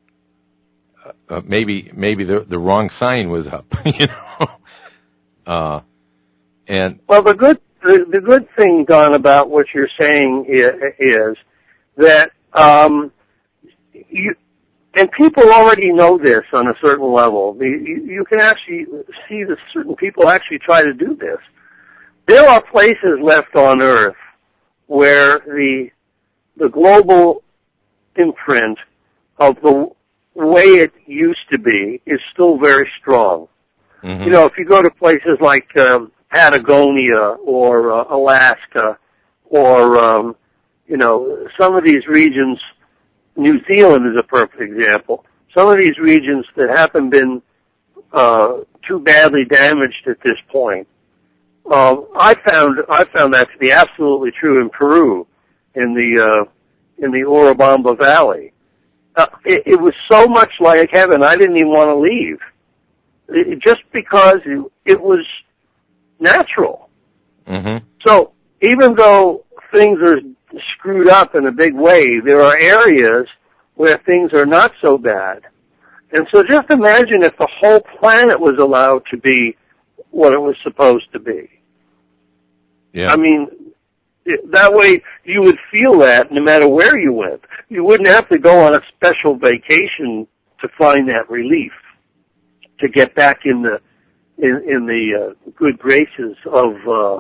Uh, maybe maybe the the wrong sign was up. You know, uh, and well, the good the, the good thing, Don, about what you're saying is, is that um, you. And people already know this on a certain level. You, you can actually see that certain people actually try to do this. There are places left on Earth where the the global imprint of the way it used to be is still very strong. Mm-hmm. You know, if you go to places like um, Patagonia or uh, Alaska or, um, you know, some of these regions, New Zealand is a perfect example. Some of these regions that haven't been uh, too badly damaged at this point, uh, I found I found that to be absolutely true in Peru, in the uh, in the Urubamba Valley. Uh, it, it was so much like heaven, I didn't even want to leave, it, just because it, it was natural. Mm-hmm. So even though things are screwed up in a big way, there are areas where things are not so bad. And so just imagine if the whole planet was allowed to be what it was supposed to be. Yeah. I mean, it, that way you would feel that no matter where you went. You wouldn't have to go on a special vacation to find that relief, to get back in the in, in the uh, good graces of uh,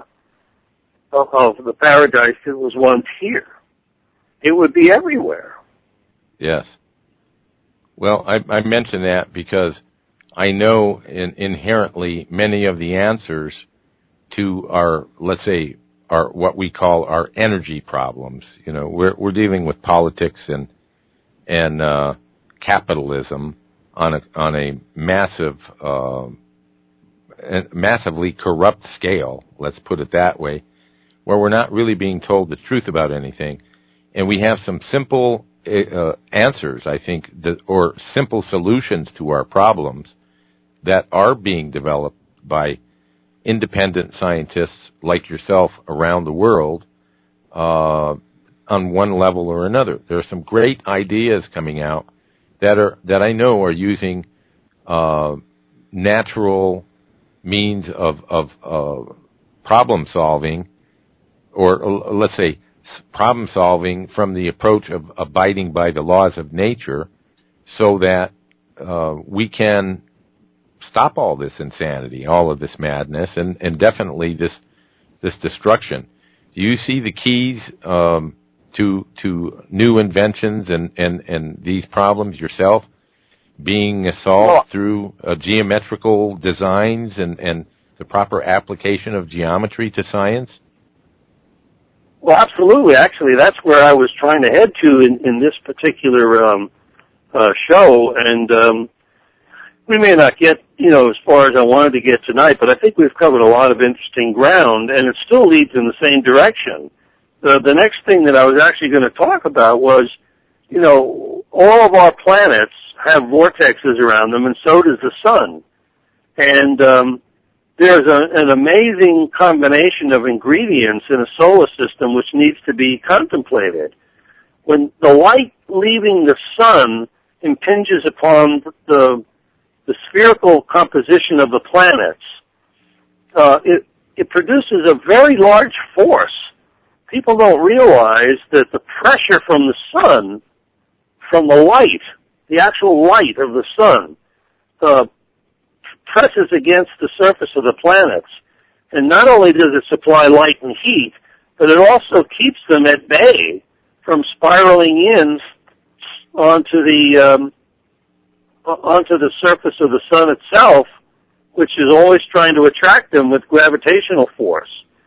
of the paradise that was once here. It would be everywhere. Yes. Well, I, I mention that because I know in, inherently many of the answers to our, let's say, our what we call our energy problems. You know, we're we're dealing with politics and and uh, capitalism on a on a massive, uh, massively corrupt scale. Let's put it that way, where we're not really being told the truth about anything, and we have some simple uh, answers, I think, that, or simple solutions to our problems that are being developed by independent scientists like yourself around the world uh, on one level or another. There are some great ideas coming out that are that I know are using uh, natural means of, of uh, problem solving, or uh, let's say problem solving from the approach of abiding by the laws of nature, so that uh, we can stop all this insanity, all of this madness, and, and definitely this this destruction. Do you see the keys um, to to new inventions and, and, and these problems yourself being solved well, through uh, geometrical designs and, and the proper application of geometry to science? Well, absolutely. Actually, that's where I was trying to head to in, in this particular um, uh, show, and um, we may not get, you know, as far as I wanted to get tonight, but I think we've covered a lot of interesting ground, and it still leads in the same direction. The, the next thing that I was actually going to talk about was, you know, all of our planets have vortexes around them, and so does the sun. And um, there's a, an amazing combination of ingredients in a solar system which needs to be contemplated. When the light leaving the sun impinges upon the the spherical composition of the planets, uh, it, it produces a very large force. People don't realize that the pressure from the sun, from the light, the actual light of the sun, uh, presses against the surface of the planets. And not only does it supply light and heat, but it also keeps them at bay from spiraling in onto the um, onto the surface of the sun itself, which is always trying to attract them with gravitational force.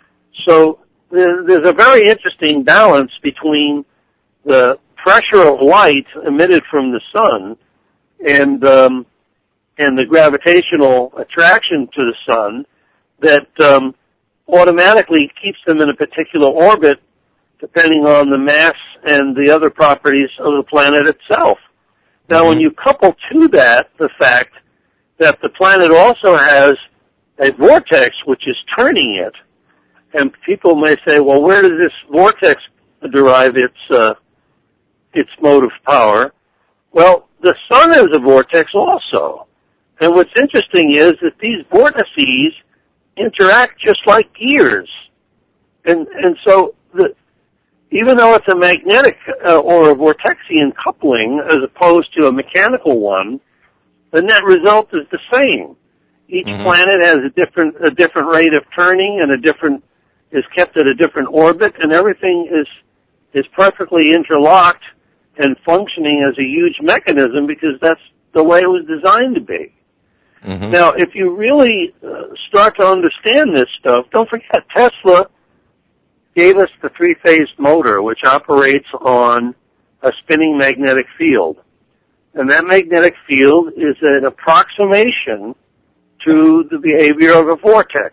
So there's a very interesting balance between the pressure of light emitted from the sun and um, and the gravitational attraction to the sun that um, automatically keeps them in a particular orbit depending on the mass and the other properties of the planet itself. Now, mm-hmm. when you couple to that the fact that the planet also has a vortex which is turning it, and people may say, well, where does this vortex derive its uh, its motive power? Well, the sun is a vortex also. And what's interesting is that these vortices interact just like gears. And and so the even though it's a magnetic uh, or a vortexian coupling as opposed to a mechanical one, the net result is the same. Each mm-hmm. planet has a different a different rate of turning and a different is kept at a different orbit, and everything is is perfectly interlocked and functioning as a huge mechanism because that's the way it was designed to be. Mm-hmm. Now, if you really uh, start to understand this stuff, don't forget Tesla gave us the three-phase motor, which operates on a spinning magnetic field. And that magnetic field is an approximation to the behavior of a vortex,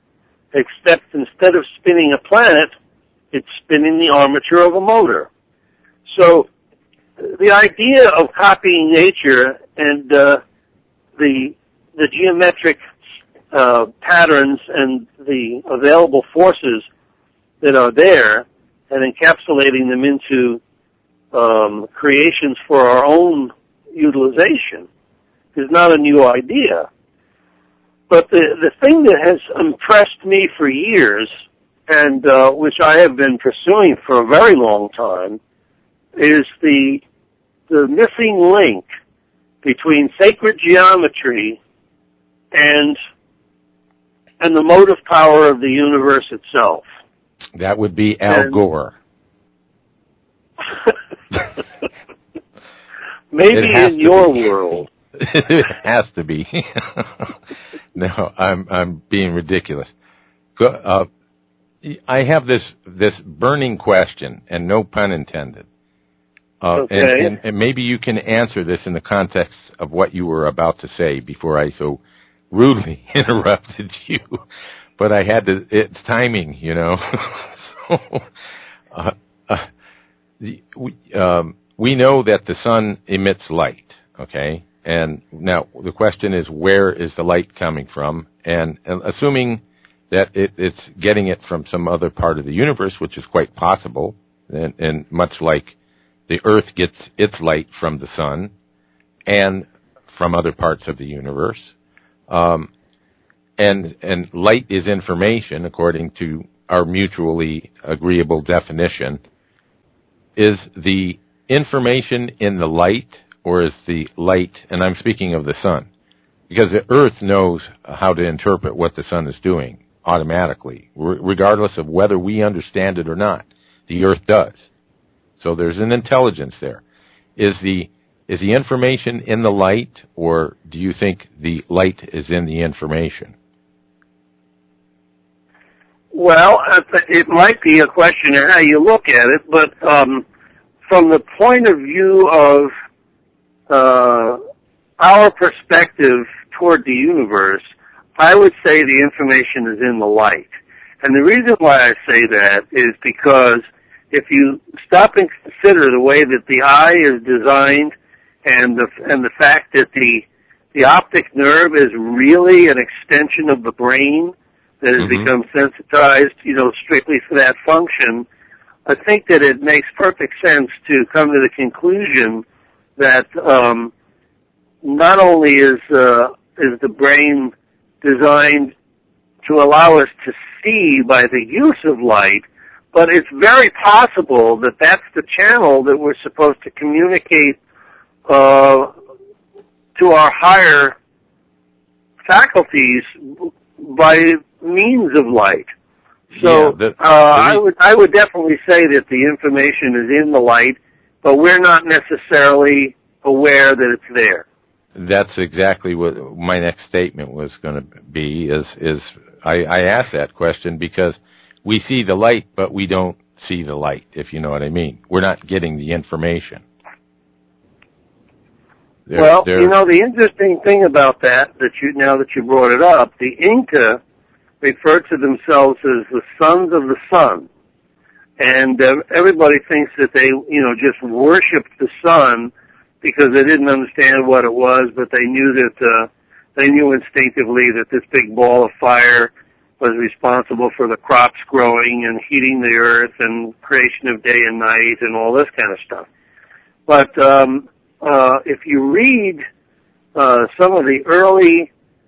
except instead of spinning a planet, it's spinning the armature of a motor. So the idea of copying nature and uh, the the geometric uh, patterns and the available forces that are there and encapsulating them into um, creations for our own utilization is not a new idea. But the, the thing that has impressed me for years, and uh, which I have been pursuing for a very long time, is the the missing link between sacred geometry and and the motive power of the universe itself. That would be Al and, Gore. Maybe in your be. world. It has to be. No, I'm I'm being ridiculous. Go, uh, I have this this burning question, and no pun intended. Uh, okay. and, and, and maybe you can answer this in the context of what you were about to say before I so rudely interrupted you. But I had to, it's timing, you know. so, uh, uh, we, um, we know that the sun emits light, okay? And now the question is, where is the light coming from? And, and assuming that it, it's getting it from some other part of the universe, which is quite possible, and, and much like the Earth gets its light from the sun and from other parts of the universe. Um, and, and light is information, according to our mutually agreeable definition. Is the information in the light, or is the light, and I'm speaking of the sun, because the Earth knows how to interpret what the sun is doing automatically, regardless of whether we understand it or not. The Earth does. So there's an intelligence there. Is the is the information in the light, or do you think the light is in the information? Well, it might be a question of how you look at it, but um, from the point of view of uh, our perspective toward the universe, I would say the information is in the light. And the reason why I say that is because if you stop and consider the way that the eye is designed and the and the fact that the the optic nerve is really an extension of the brain that has mm-hmm. become sensitized, you know, strictly for that function, I think that it makes perfect sense to come to the conclusion that um, not only is uh, is the brain designed to allow us to see by the use of light, but it's very possible that that's the channel that we're supposed to communicate uh, to our higher faculties by means of light. So yeah, the, uh, I would I would definitely say that the information is in the light, but we're not necessarily aware that it's there. That's exactly what my next statement was going to be. Is is I, I asked that question because we see the light, but we don't see the light, if you know what I mean. We're not getting the information. They're, well, they're, you know, the interesting thing about that, that you now that you brought it up, the Inca refer to themselves as the sons of the sun. And uh, everybody thinks that they, you know, just worshipped the sun because they didn't understand what it was, but they knew that, uh, they knew instinctively that this big ball of fire was responsible for the crops growing and heating the earth and creation of day and night and all this kind of stuff. But um, uh, if you read uh, some of the early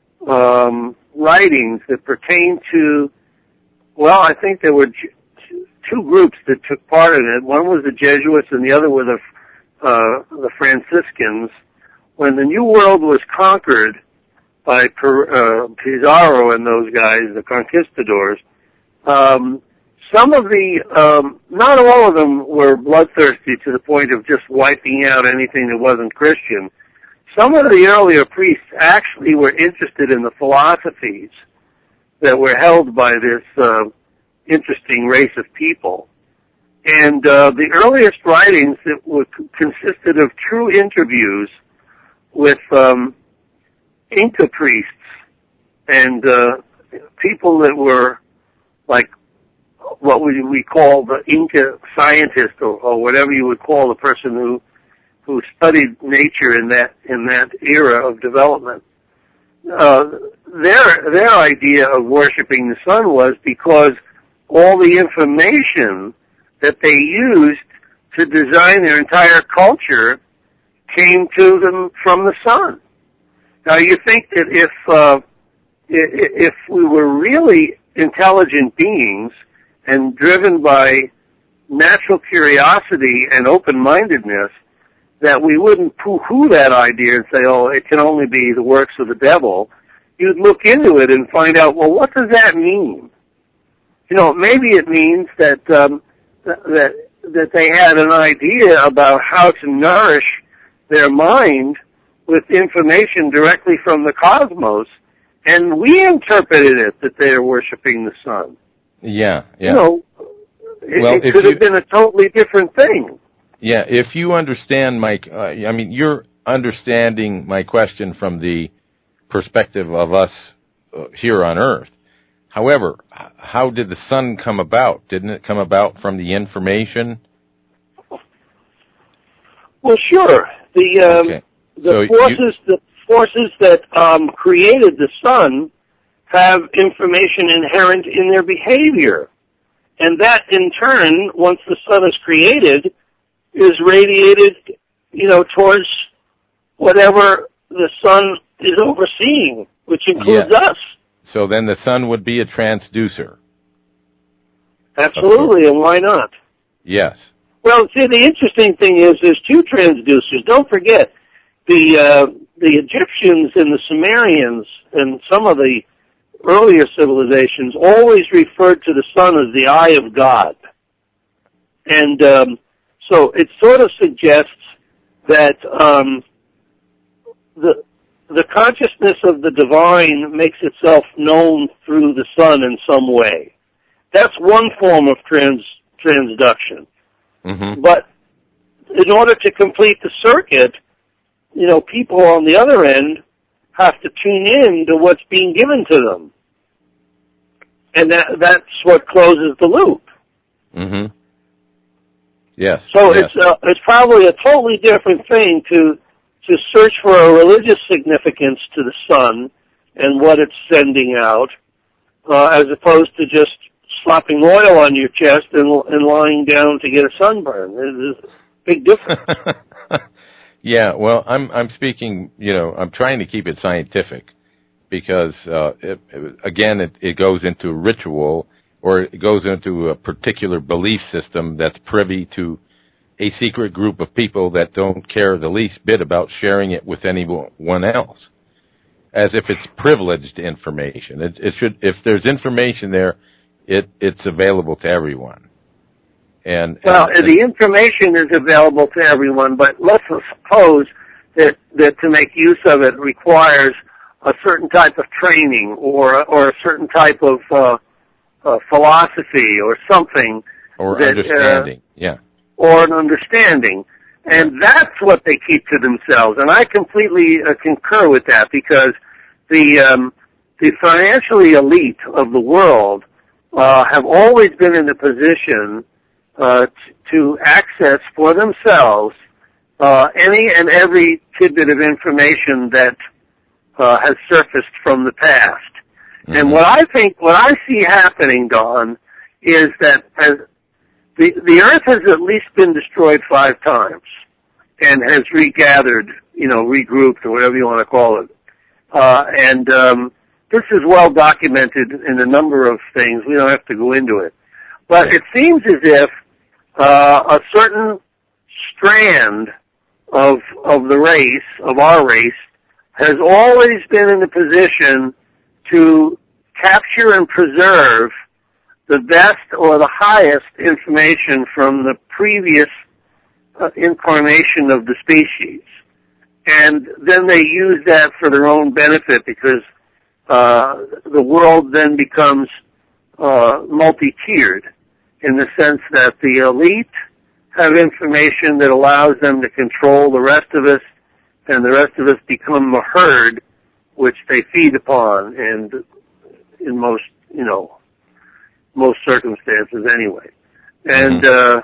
um, writings that pertain to, well, I think there were two groups that took part in it. One was the Jesuits and the other were the, uh, the Franciscans. When the New World was conquered by uh, Pizarro and those guys, the conquistadors, um, some of the, um, not all of them were bloodthirsty to the point of just wiping out anything that wasn't Christian. Some of the earlier priests actually were interested in the philosophies that were held by this uh, interesting race of people. And uh, the earliest writings that were, consisted of true interviews with um, Inca priests and uh, people that were like what we, we call the Inca scientist, or, or whatever you would call the person who who studied nature in that in that era of development. Uh, their their idea of worshiping the sun was because all the information that they used to design their entire culture came to them from the sun. Now, you think that if uh, if we were really intelligent beings and driven by natural curiosity and open-mindedness, that we wouldn't poo-hoo that idea and say, oh, it can only be the works of the devil. You'd look into it and find out, well, what does that mean? You know, maybe it means that um, that that they had an idea about how to nourish their mind with information directly from the cosmos, and we interpreted it that they are worshiping the sun. Yeah, yeah. You know, it, well, it could you, have been a totally different thing. Yeah, if you understand my, uh, I mean, you're understanding my question from the perspective of us uh, here on Earth. However, how did the sun come about? Didn't it come about from the information Well, sure. The um, okay. the so forces you, the forces that um, created the sun have information inherent in their behavior, and that in turn, once the sun is created, is radiated, you know, towards whatever the sun is overseeing, which includes yes. us. So then the sun would be a transducer. Absolutely, and why not? Yes. Well, see, the interesting thing is there's two transducers. Don't forget, the uh, the Egyptians and the Sumerians and some of the earlier civilizations always referred to the sun as the eye of God. And um, so it sort of suggests that um, the the consciousness of the divine makes itself known through the sun in some way. That's one form of trans transduction. Mm-hmm. But in order to complete the circuit, you know, people on the other end have to tune in to what's being given to them. And that that's what closes the loop. Mm-hmm. Yes. So yes. it's uh, it's probably a totally different thing to to search for a religious significance to the sun and what it's sending out, uh, as opposed to just slapping oil on your chest and, and lying down to get a sunburn. There's a big difference. Yeah, well, I'm I'm speaking, you know, I'm trying to keep it scientific because, uh, it, it, again, it, it goes into ritual or it goes into a particular belief system that's privy to a secret group of people that don't care the least bit about sharing it with anyone else, as if it's privileged information. It, it should, if there's information there, it it's available to everyone. And well, and, the information is available to everyone, but let's suppose that that to make use of it requires a certain type of training or or a certain type of uh, uh, philosophy or something, or that, understanding, uh, yeah. or an understanding. And that's what they keep to themselves. And I completely uh, concur with that because the um, the financially elite of the world uh, have always been in a position uh, t- to access for themselves uh, any and every tidbit of information that uh, has surfaced from the past. Mm-hmm. And what I think, what I see happening, Don, is that as The, the Earth has at least been destroyed five times and has regathered, you know, regrouped or whatever you want to call it. Uh, and um, this is well documented in a number of things. We don't have to go into it. But it seems as if uh, a certain strand of of the race, of our race, has always been in a position to capture and preserve the best or the highest information from the previous uh, incarnation of the species. And then they use that for their own benefit because uh, the world then becomes uh, multi-tiered in the sense that the elite have information that allows them to control the rest of us, and the rest of us become a herd which they feed upon, and in most, you know, most circumstances anyway. And mm-hmm. uh,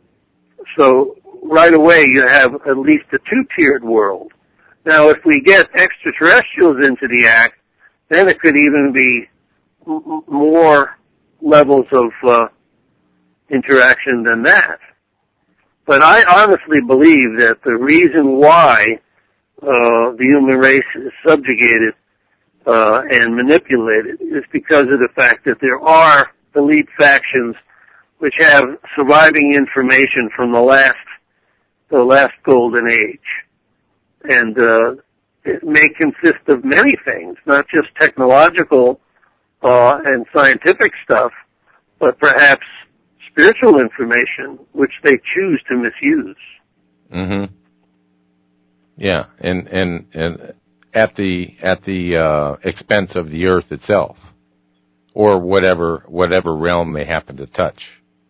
so right away you have at least a two-tiered world. Now if we get extraterrestrials into the act, then it could even be m- more levels of uh, interaction than that. But I honestly believe that the reason why uh, the human race is subjugated uh, and manipulated is because of the fact that there are elite factions which have surviving information from the last the last golden age. And uh, it may consist of many things, not just technological uh, and scientific stuff, but perhaps spiritual information which they choose to misuse. Mm-hmm. Yeah, and and and at the at the uh, expense of the earth itself, or whatever whatever realm they happen to touch.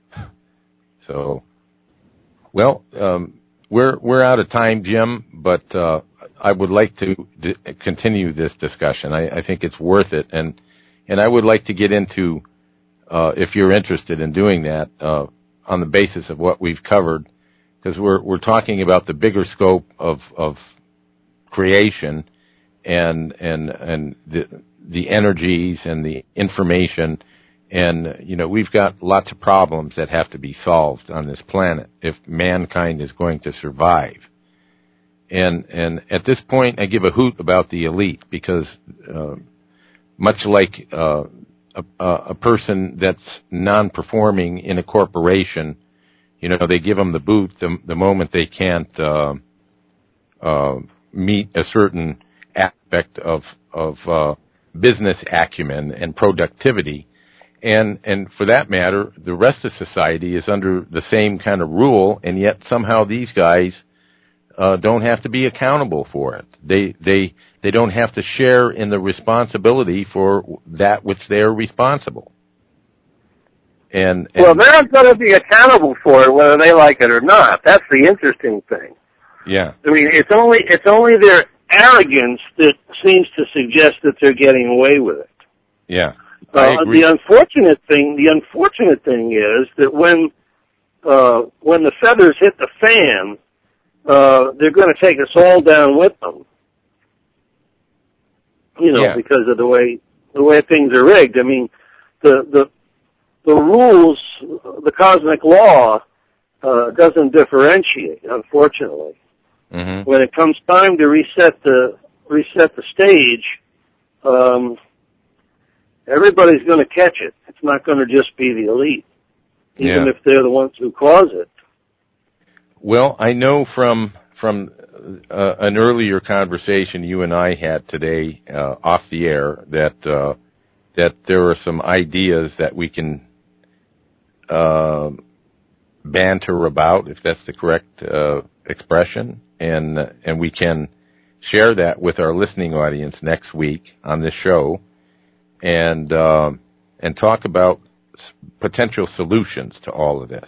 So, well, um, we're we're out of time, Jim. But uh, I would like to d- continue this discussion. I, I think it's worth it, and and I would like to get into, uh, if you're interested in doing that, uh, on the basis of what we've covered, because we're we're talking about the bigger scope of of creation and and and the the energies and the information, and you know we've got lots of problems that have to be solved on this planet if mankind is going to survive. And and at this point, I give a hoot about the elite because uh, much like uh, a, a person that's non-performing in a corporation, you know, they give them the boot the, the moment they can't uh, uh, meet a certain aspect of of uh, business acumen and productivity, and and for that matter, the rest of society is under the same kind of rule, and yet somehow these guys uh, don't have to be accountable for it. They they they don't have to share in the responsibility for that which they are responsible. And, and well, they're not going to be accountable for it whether they like it or not. That's the interesting thing. Yeah. I mean, it's only it's only their arrogance that seems to suggest that they're getting away with it. Yeah. Uh, the unfortunate thing, the unfortunate thing is that when uh, when the feathers hit the fan, uh, they're going to take us all down with them. You know, yeah. because of the way the way things are rigged. I mean, the the the rules, the cosmic law, uh, doesn't differentiate. Unfortunately, mm-hmm. when it comes time to reset the reset the stage, um, everybody's going to catch it. It's not going to just be the elite, even yeah. if they're the ones who cause it. Well, I know from from uh, an earlier conversation you and I had today uh, off the air that uh, that there are some ideas that we can uh, banter about, if that's the correct uh, expression, and uh, and we can share that with our listening audience next week on this show, and uh, and talk about potential solutions to all of this.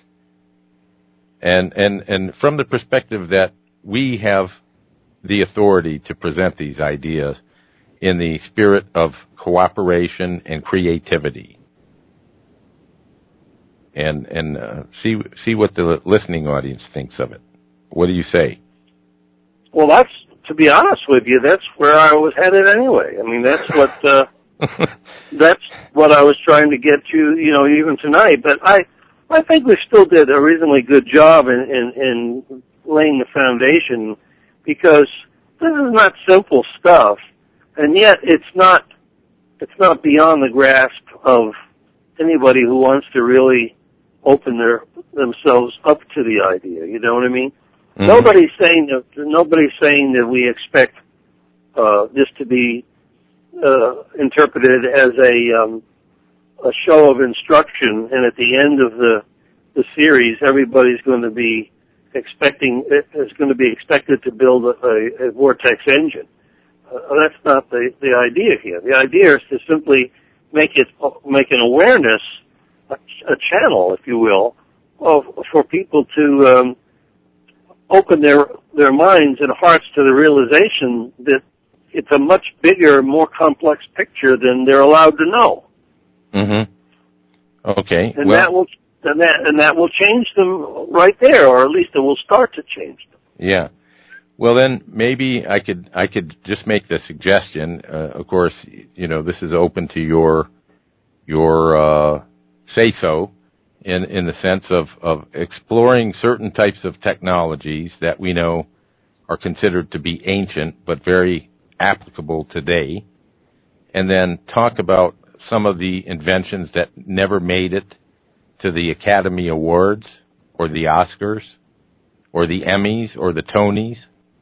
And, and and from the perspective that we have the authority to present these ideas in the spirit of cooperation and creativity, and and uh, see see what the listening audience thinks of it. What do you say? Well, that's, to be honest with you, that's where I was headed anyway. I mean, that's what uh, that's what I was trying to get to, you know, even tonight. But I. I think we still did a reasonably good job in, in, in laying the foundation, because this is not simple stuff, and yet it's not it's not beyond the grasp of anybody who wants to really open their themselves up to the idea. You know what I mean? Mm-hmm. Nobody's saying that nobody's saying that we expect uh, this to be uh, interpreted as a um, a show of instruction, and at the end of the the series, everybody's going to be expecting is going to be expected to build a, a, a vortex engine. Uh, that's not the the idea here. The idea is to simply make it make an awareness, a, a channel, if you will, of, for people to um, open their their minds and hearts to the realization that it's a much bigger, more complex picture than they're allowed to know. Mm-hmm. Okay. And well, that will and that and that will change them right there, or at least it will start to change them. Yeah. Well, then maybe I could I could just make the suggestion. Uh, of course, you know this is open to your your uh, say so, in in the sense of of exploring certain types of technologies that we know are considered to be ancient but very applicable today, and then talk about some of the inventions that never made it to the Academy Awards or the Oscars or the Emmys or the Tonys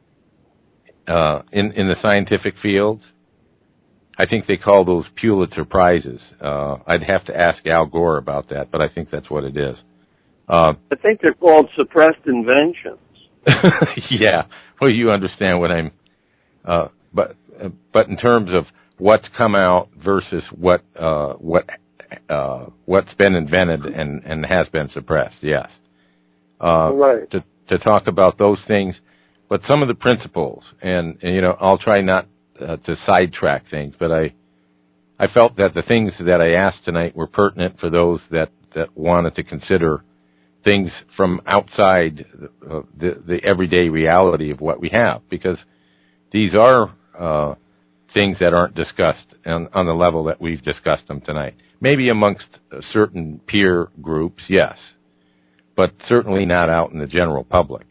uh, in, in the scientific fields. I think they call those Pulitzer Prizes. Uh, I'd have to ask Al Gore about that, but I think that's what it is. Uh, I think they're called suppressed inventions. Yeah. Well, you understand what I'm... Uh, but uh, but in terms of what's come out versus what uh, what uh, what's been invented and, and has been suppressed, yes. Uh, right. To to talk about those things, but some of the principles, and, and you know, I'll try not uh, to sidetrack things, but I I felt that the things that I asked tonight were pertinent for those that, that wanted to consider things from outside uh, the, the everyday reality of what we have, because these are uh, things that aren't discussed on, on the level that we've discussed them tonight. Maybe amongst certain peer groups, yes, but certainly not out in the general public.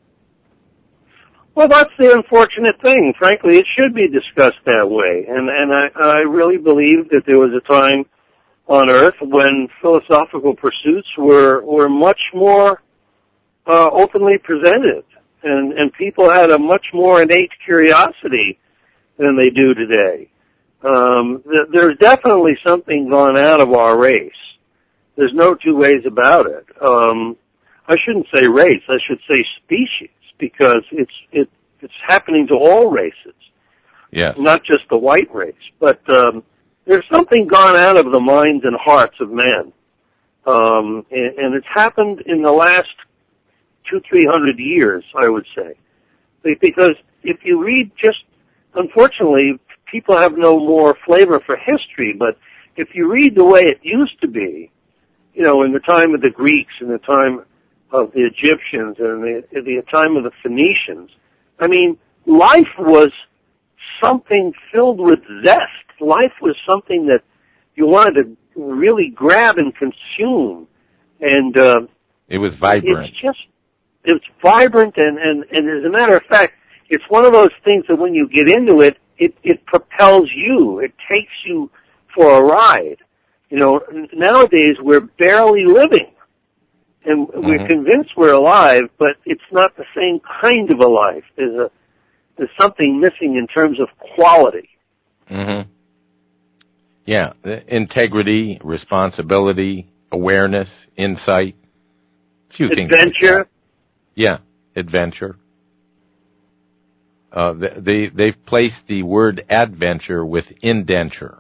Well, that's the unfortunate thing. Frankly, it should be discussed that way. And, and I, I really believe that there was a time on Earth when philosophical pursuits were, were much more uh, openly presented. And, and people had a much more innate curiosity than they do today. Um, th- there's definitely something gone out of our race. There's no two ways about it. Um, I shouldn't say race. I should say species, because it's it, it's happening to all races. Yes. Not just the white race. But um, there's something gone out of the minds and hearts of men. Um, and, and it's happened in the last two, three hundred years, I would say. Because if you read just, unfortunately, people have no more flavor for history, but if you read the way it used to be, you know, in the time of the Greeks, in the time of the Egyptians, and the, in the time of the Phoenicians, I mean, life was something filled with zest. Life was something that you wanted to really grab and consume. And uh, it was vibrant. It's just, it's vibrant, and, and, and as a matter of fact, it's one of those things that when you get into it, it, it propels you. It takes you for a ride. You know, nowadays we're barely living, and mm-hmm. we're convinced we're alive, but it's not the same kind of a life. There's a there's something missing in terms of quality. Mm-hmm. Yeah, integrity, responsibility, awareness, insight, a few adventure. things. Adventure. Yeah, adventure. Uh, they they've placed the word adventure with indenture.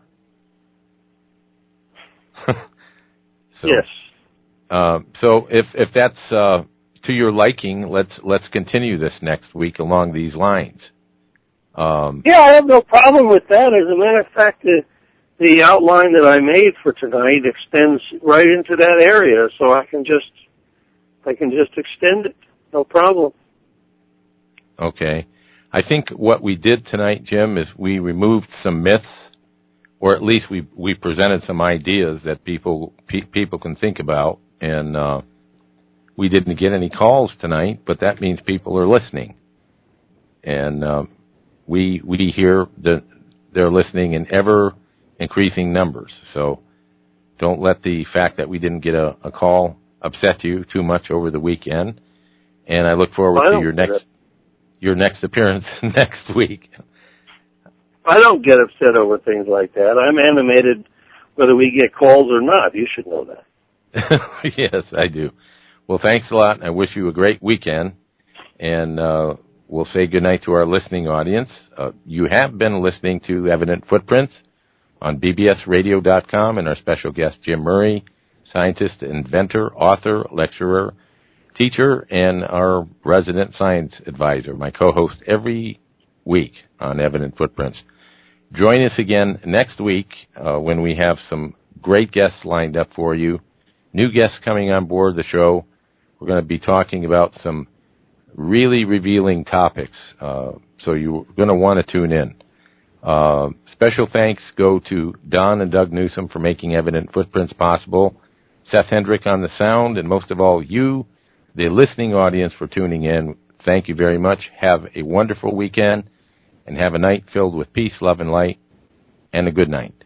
so, yes. Uh, so if if that's uh, to your liking, let's let's continue this next week along these lines. Um, yeah, I have no problem with that. As a matter of fact, the, the outline that I made for tonight extends right into that area, so I can just I can just extend it. No problem. Okay. I think what we did tonight, Jim, is we removed some myths, or at least we we presented some ideas that people pe- people can think about, and uh, we didn't get any calls tonight, but that means people are listening, and uh, we we hear that they're listening in ever increasing numbers. So don't let the fact that we didn't get a, a call upset you too much over the weekend, and I look forward well, I to your next. Your next appearance next week. I don't get upset over things like that. I'm animated whether we get calls or not. You should know that. Yes, I do. Well, thanks a lot. I wish you a great weekend. And uh, we'll say goodnight to our listening audience. Uh, you have been listening to Evident Footprints on B B S radio dot com, and our special guest, Jim Murray, scientist, inventor, author, lecturer, teacher, and our resident science advisor, my co-host every week on Evident Footprints. Join us again next week uh, when we have some great guests lined up for you. New guests coming on board the show. We're going to be talking about some really revealing topics, uh, so you're going to want to tune in. Uh, special thanks go to Don and Doug Newsom for making Evident Footprints possible, Seth Hendrick on the sound, and most of all, you, the listening audience, for tuning in. Thank you very much. Have a wonderful weekend, and have a night filled with peace, love, and light, and a good night.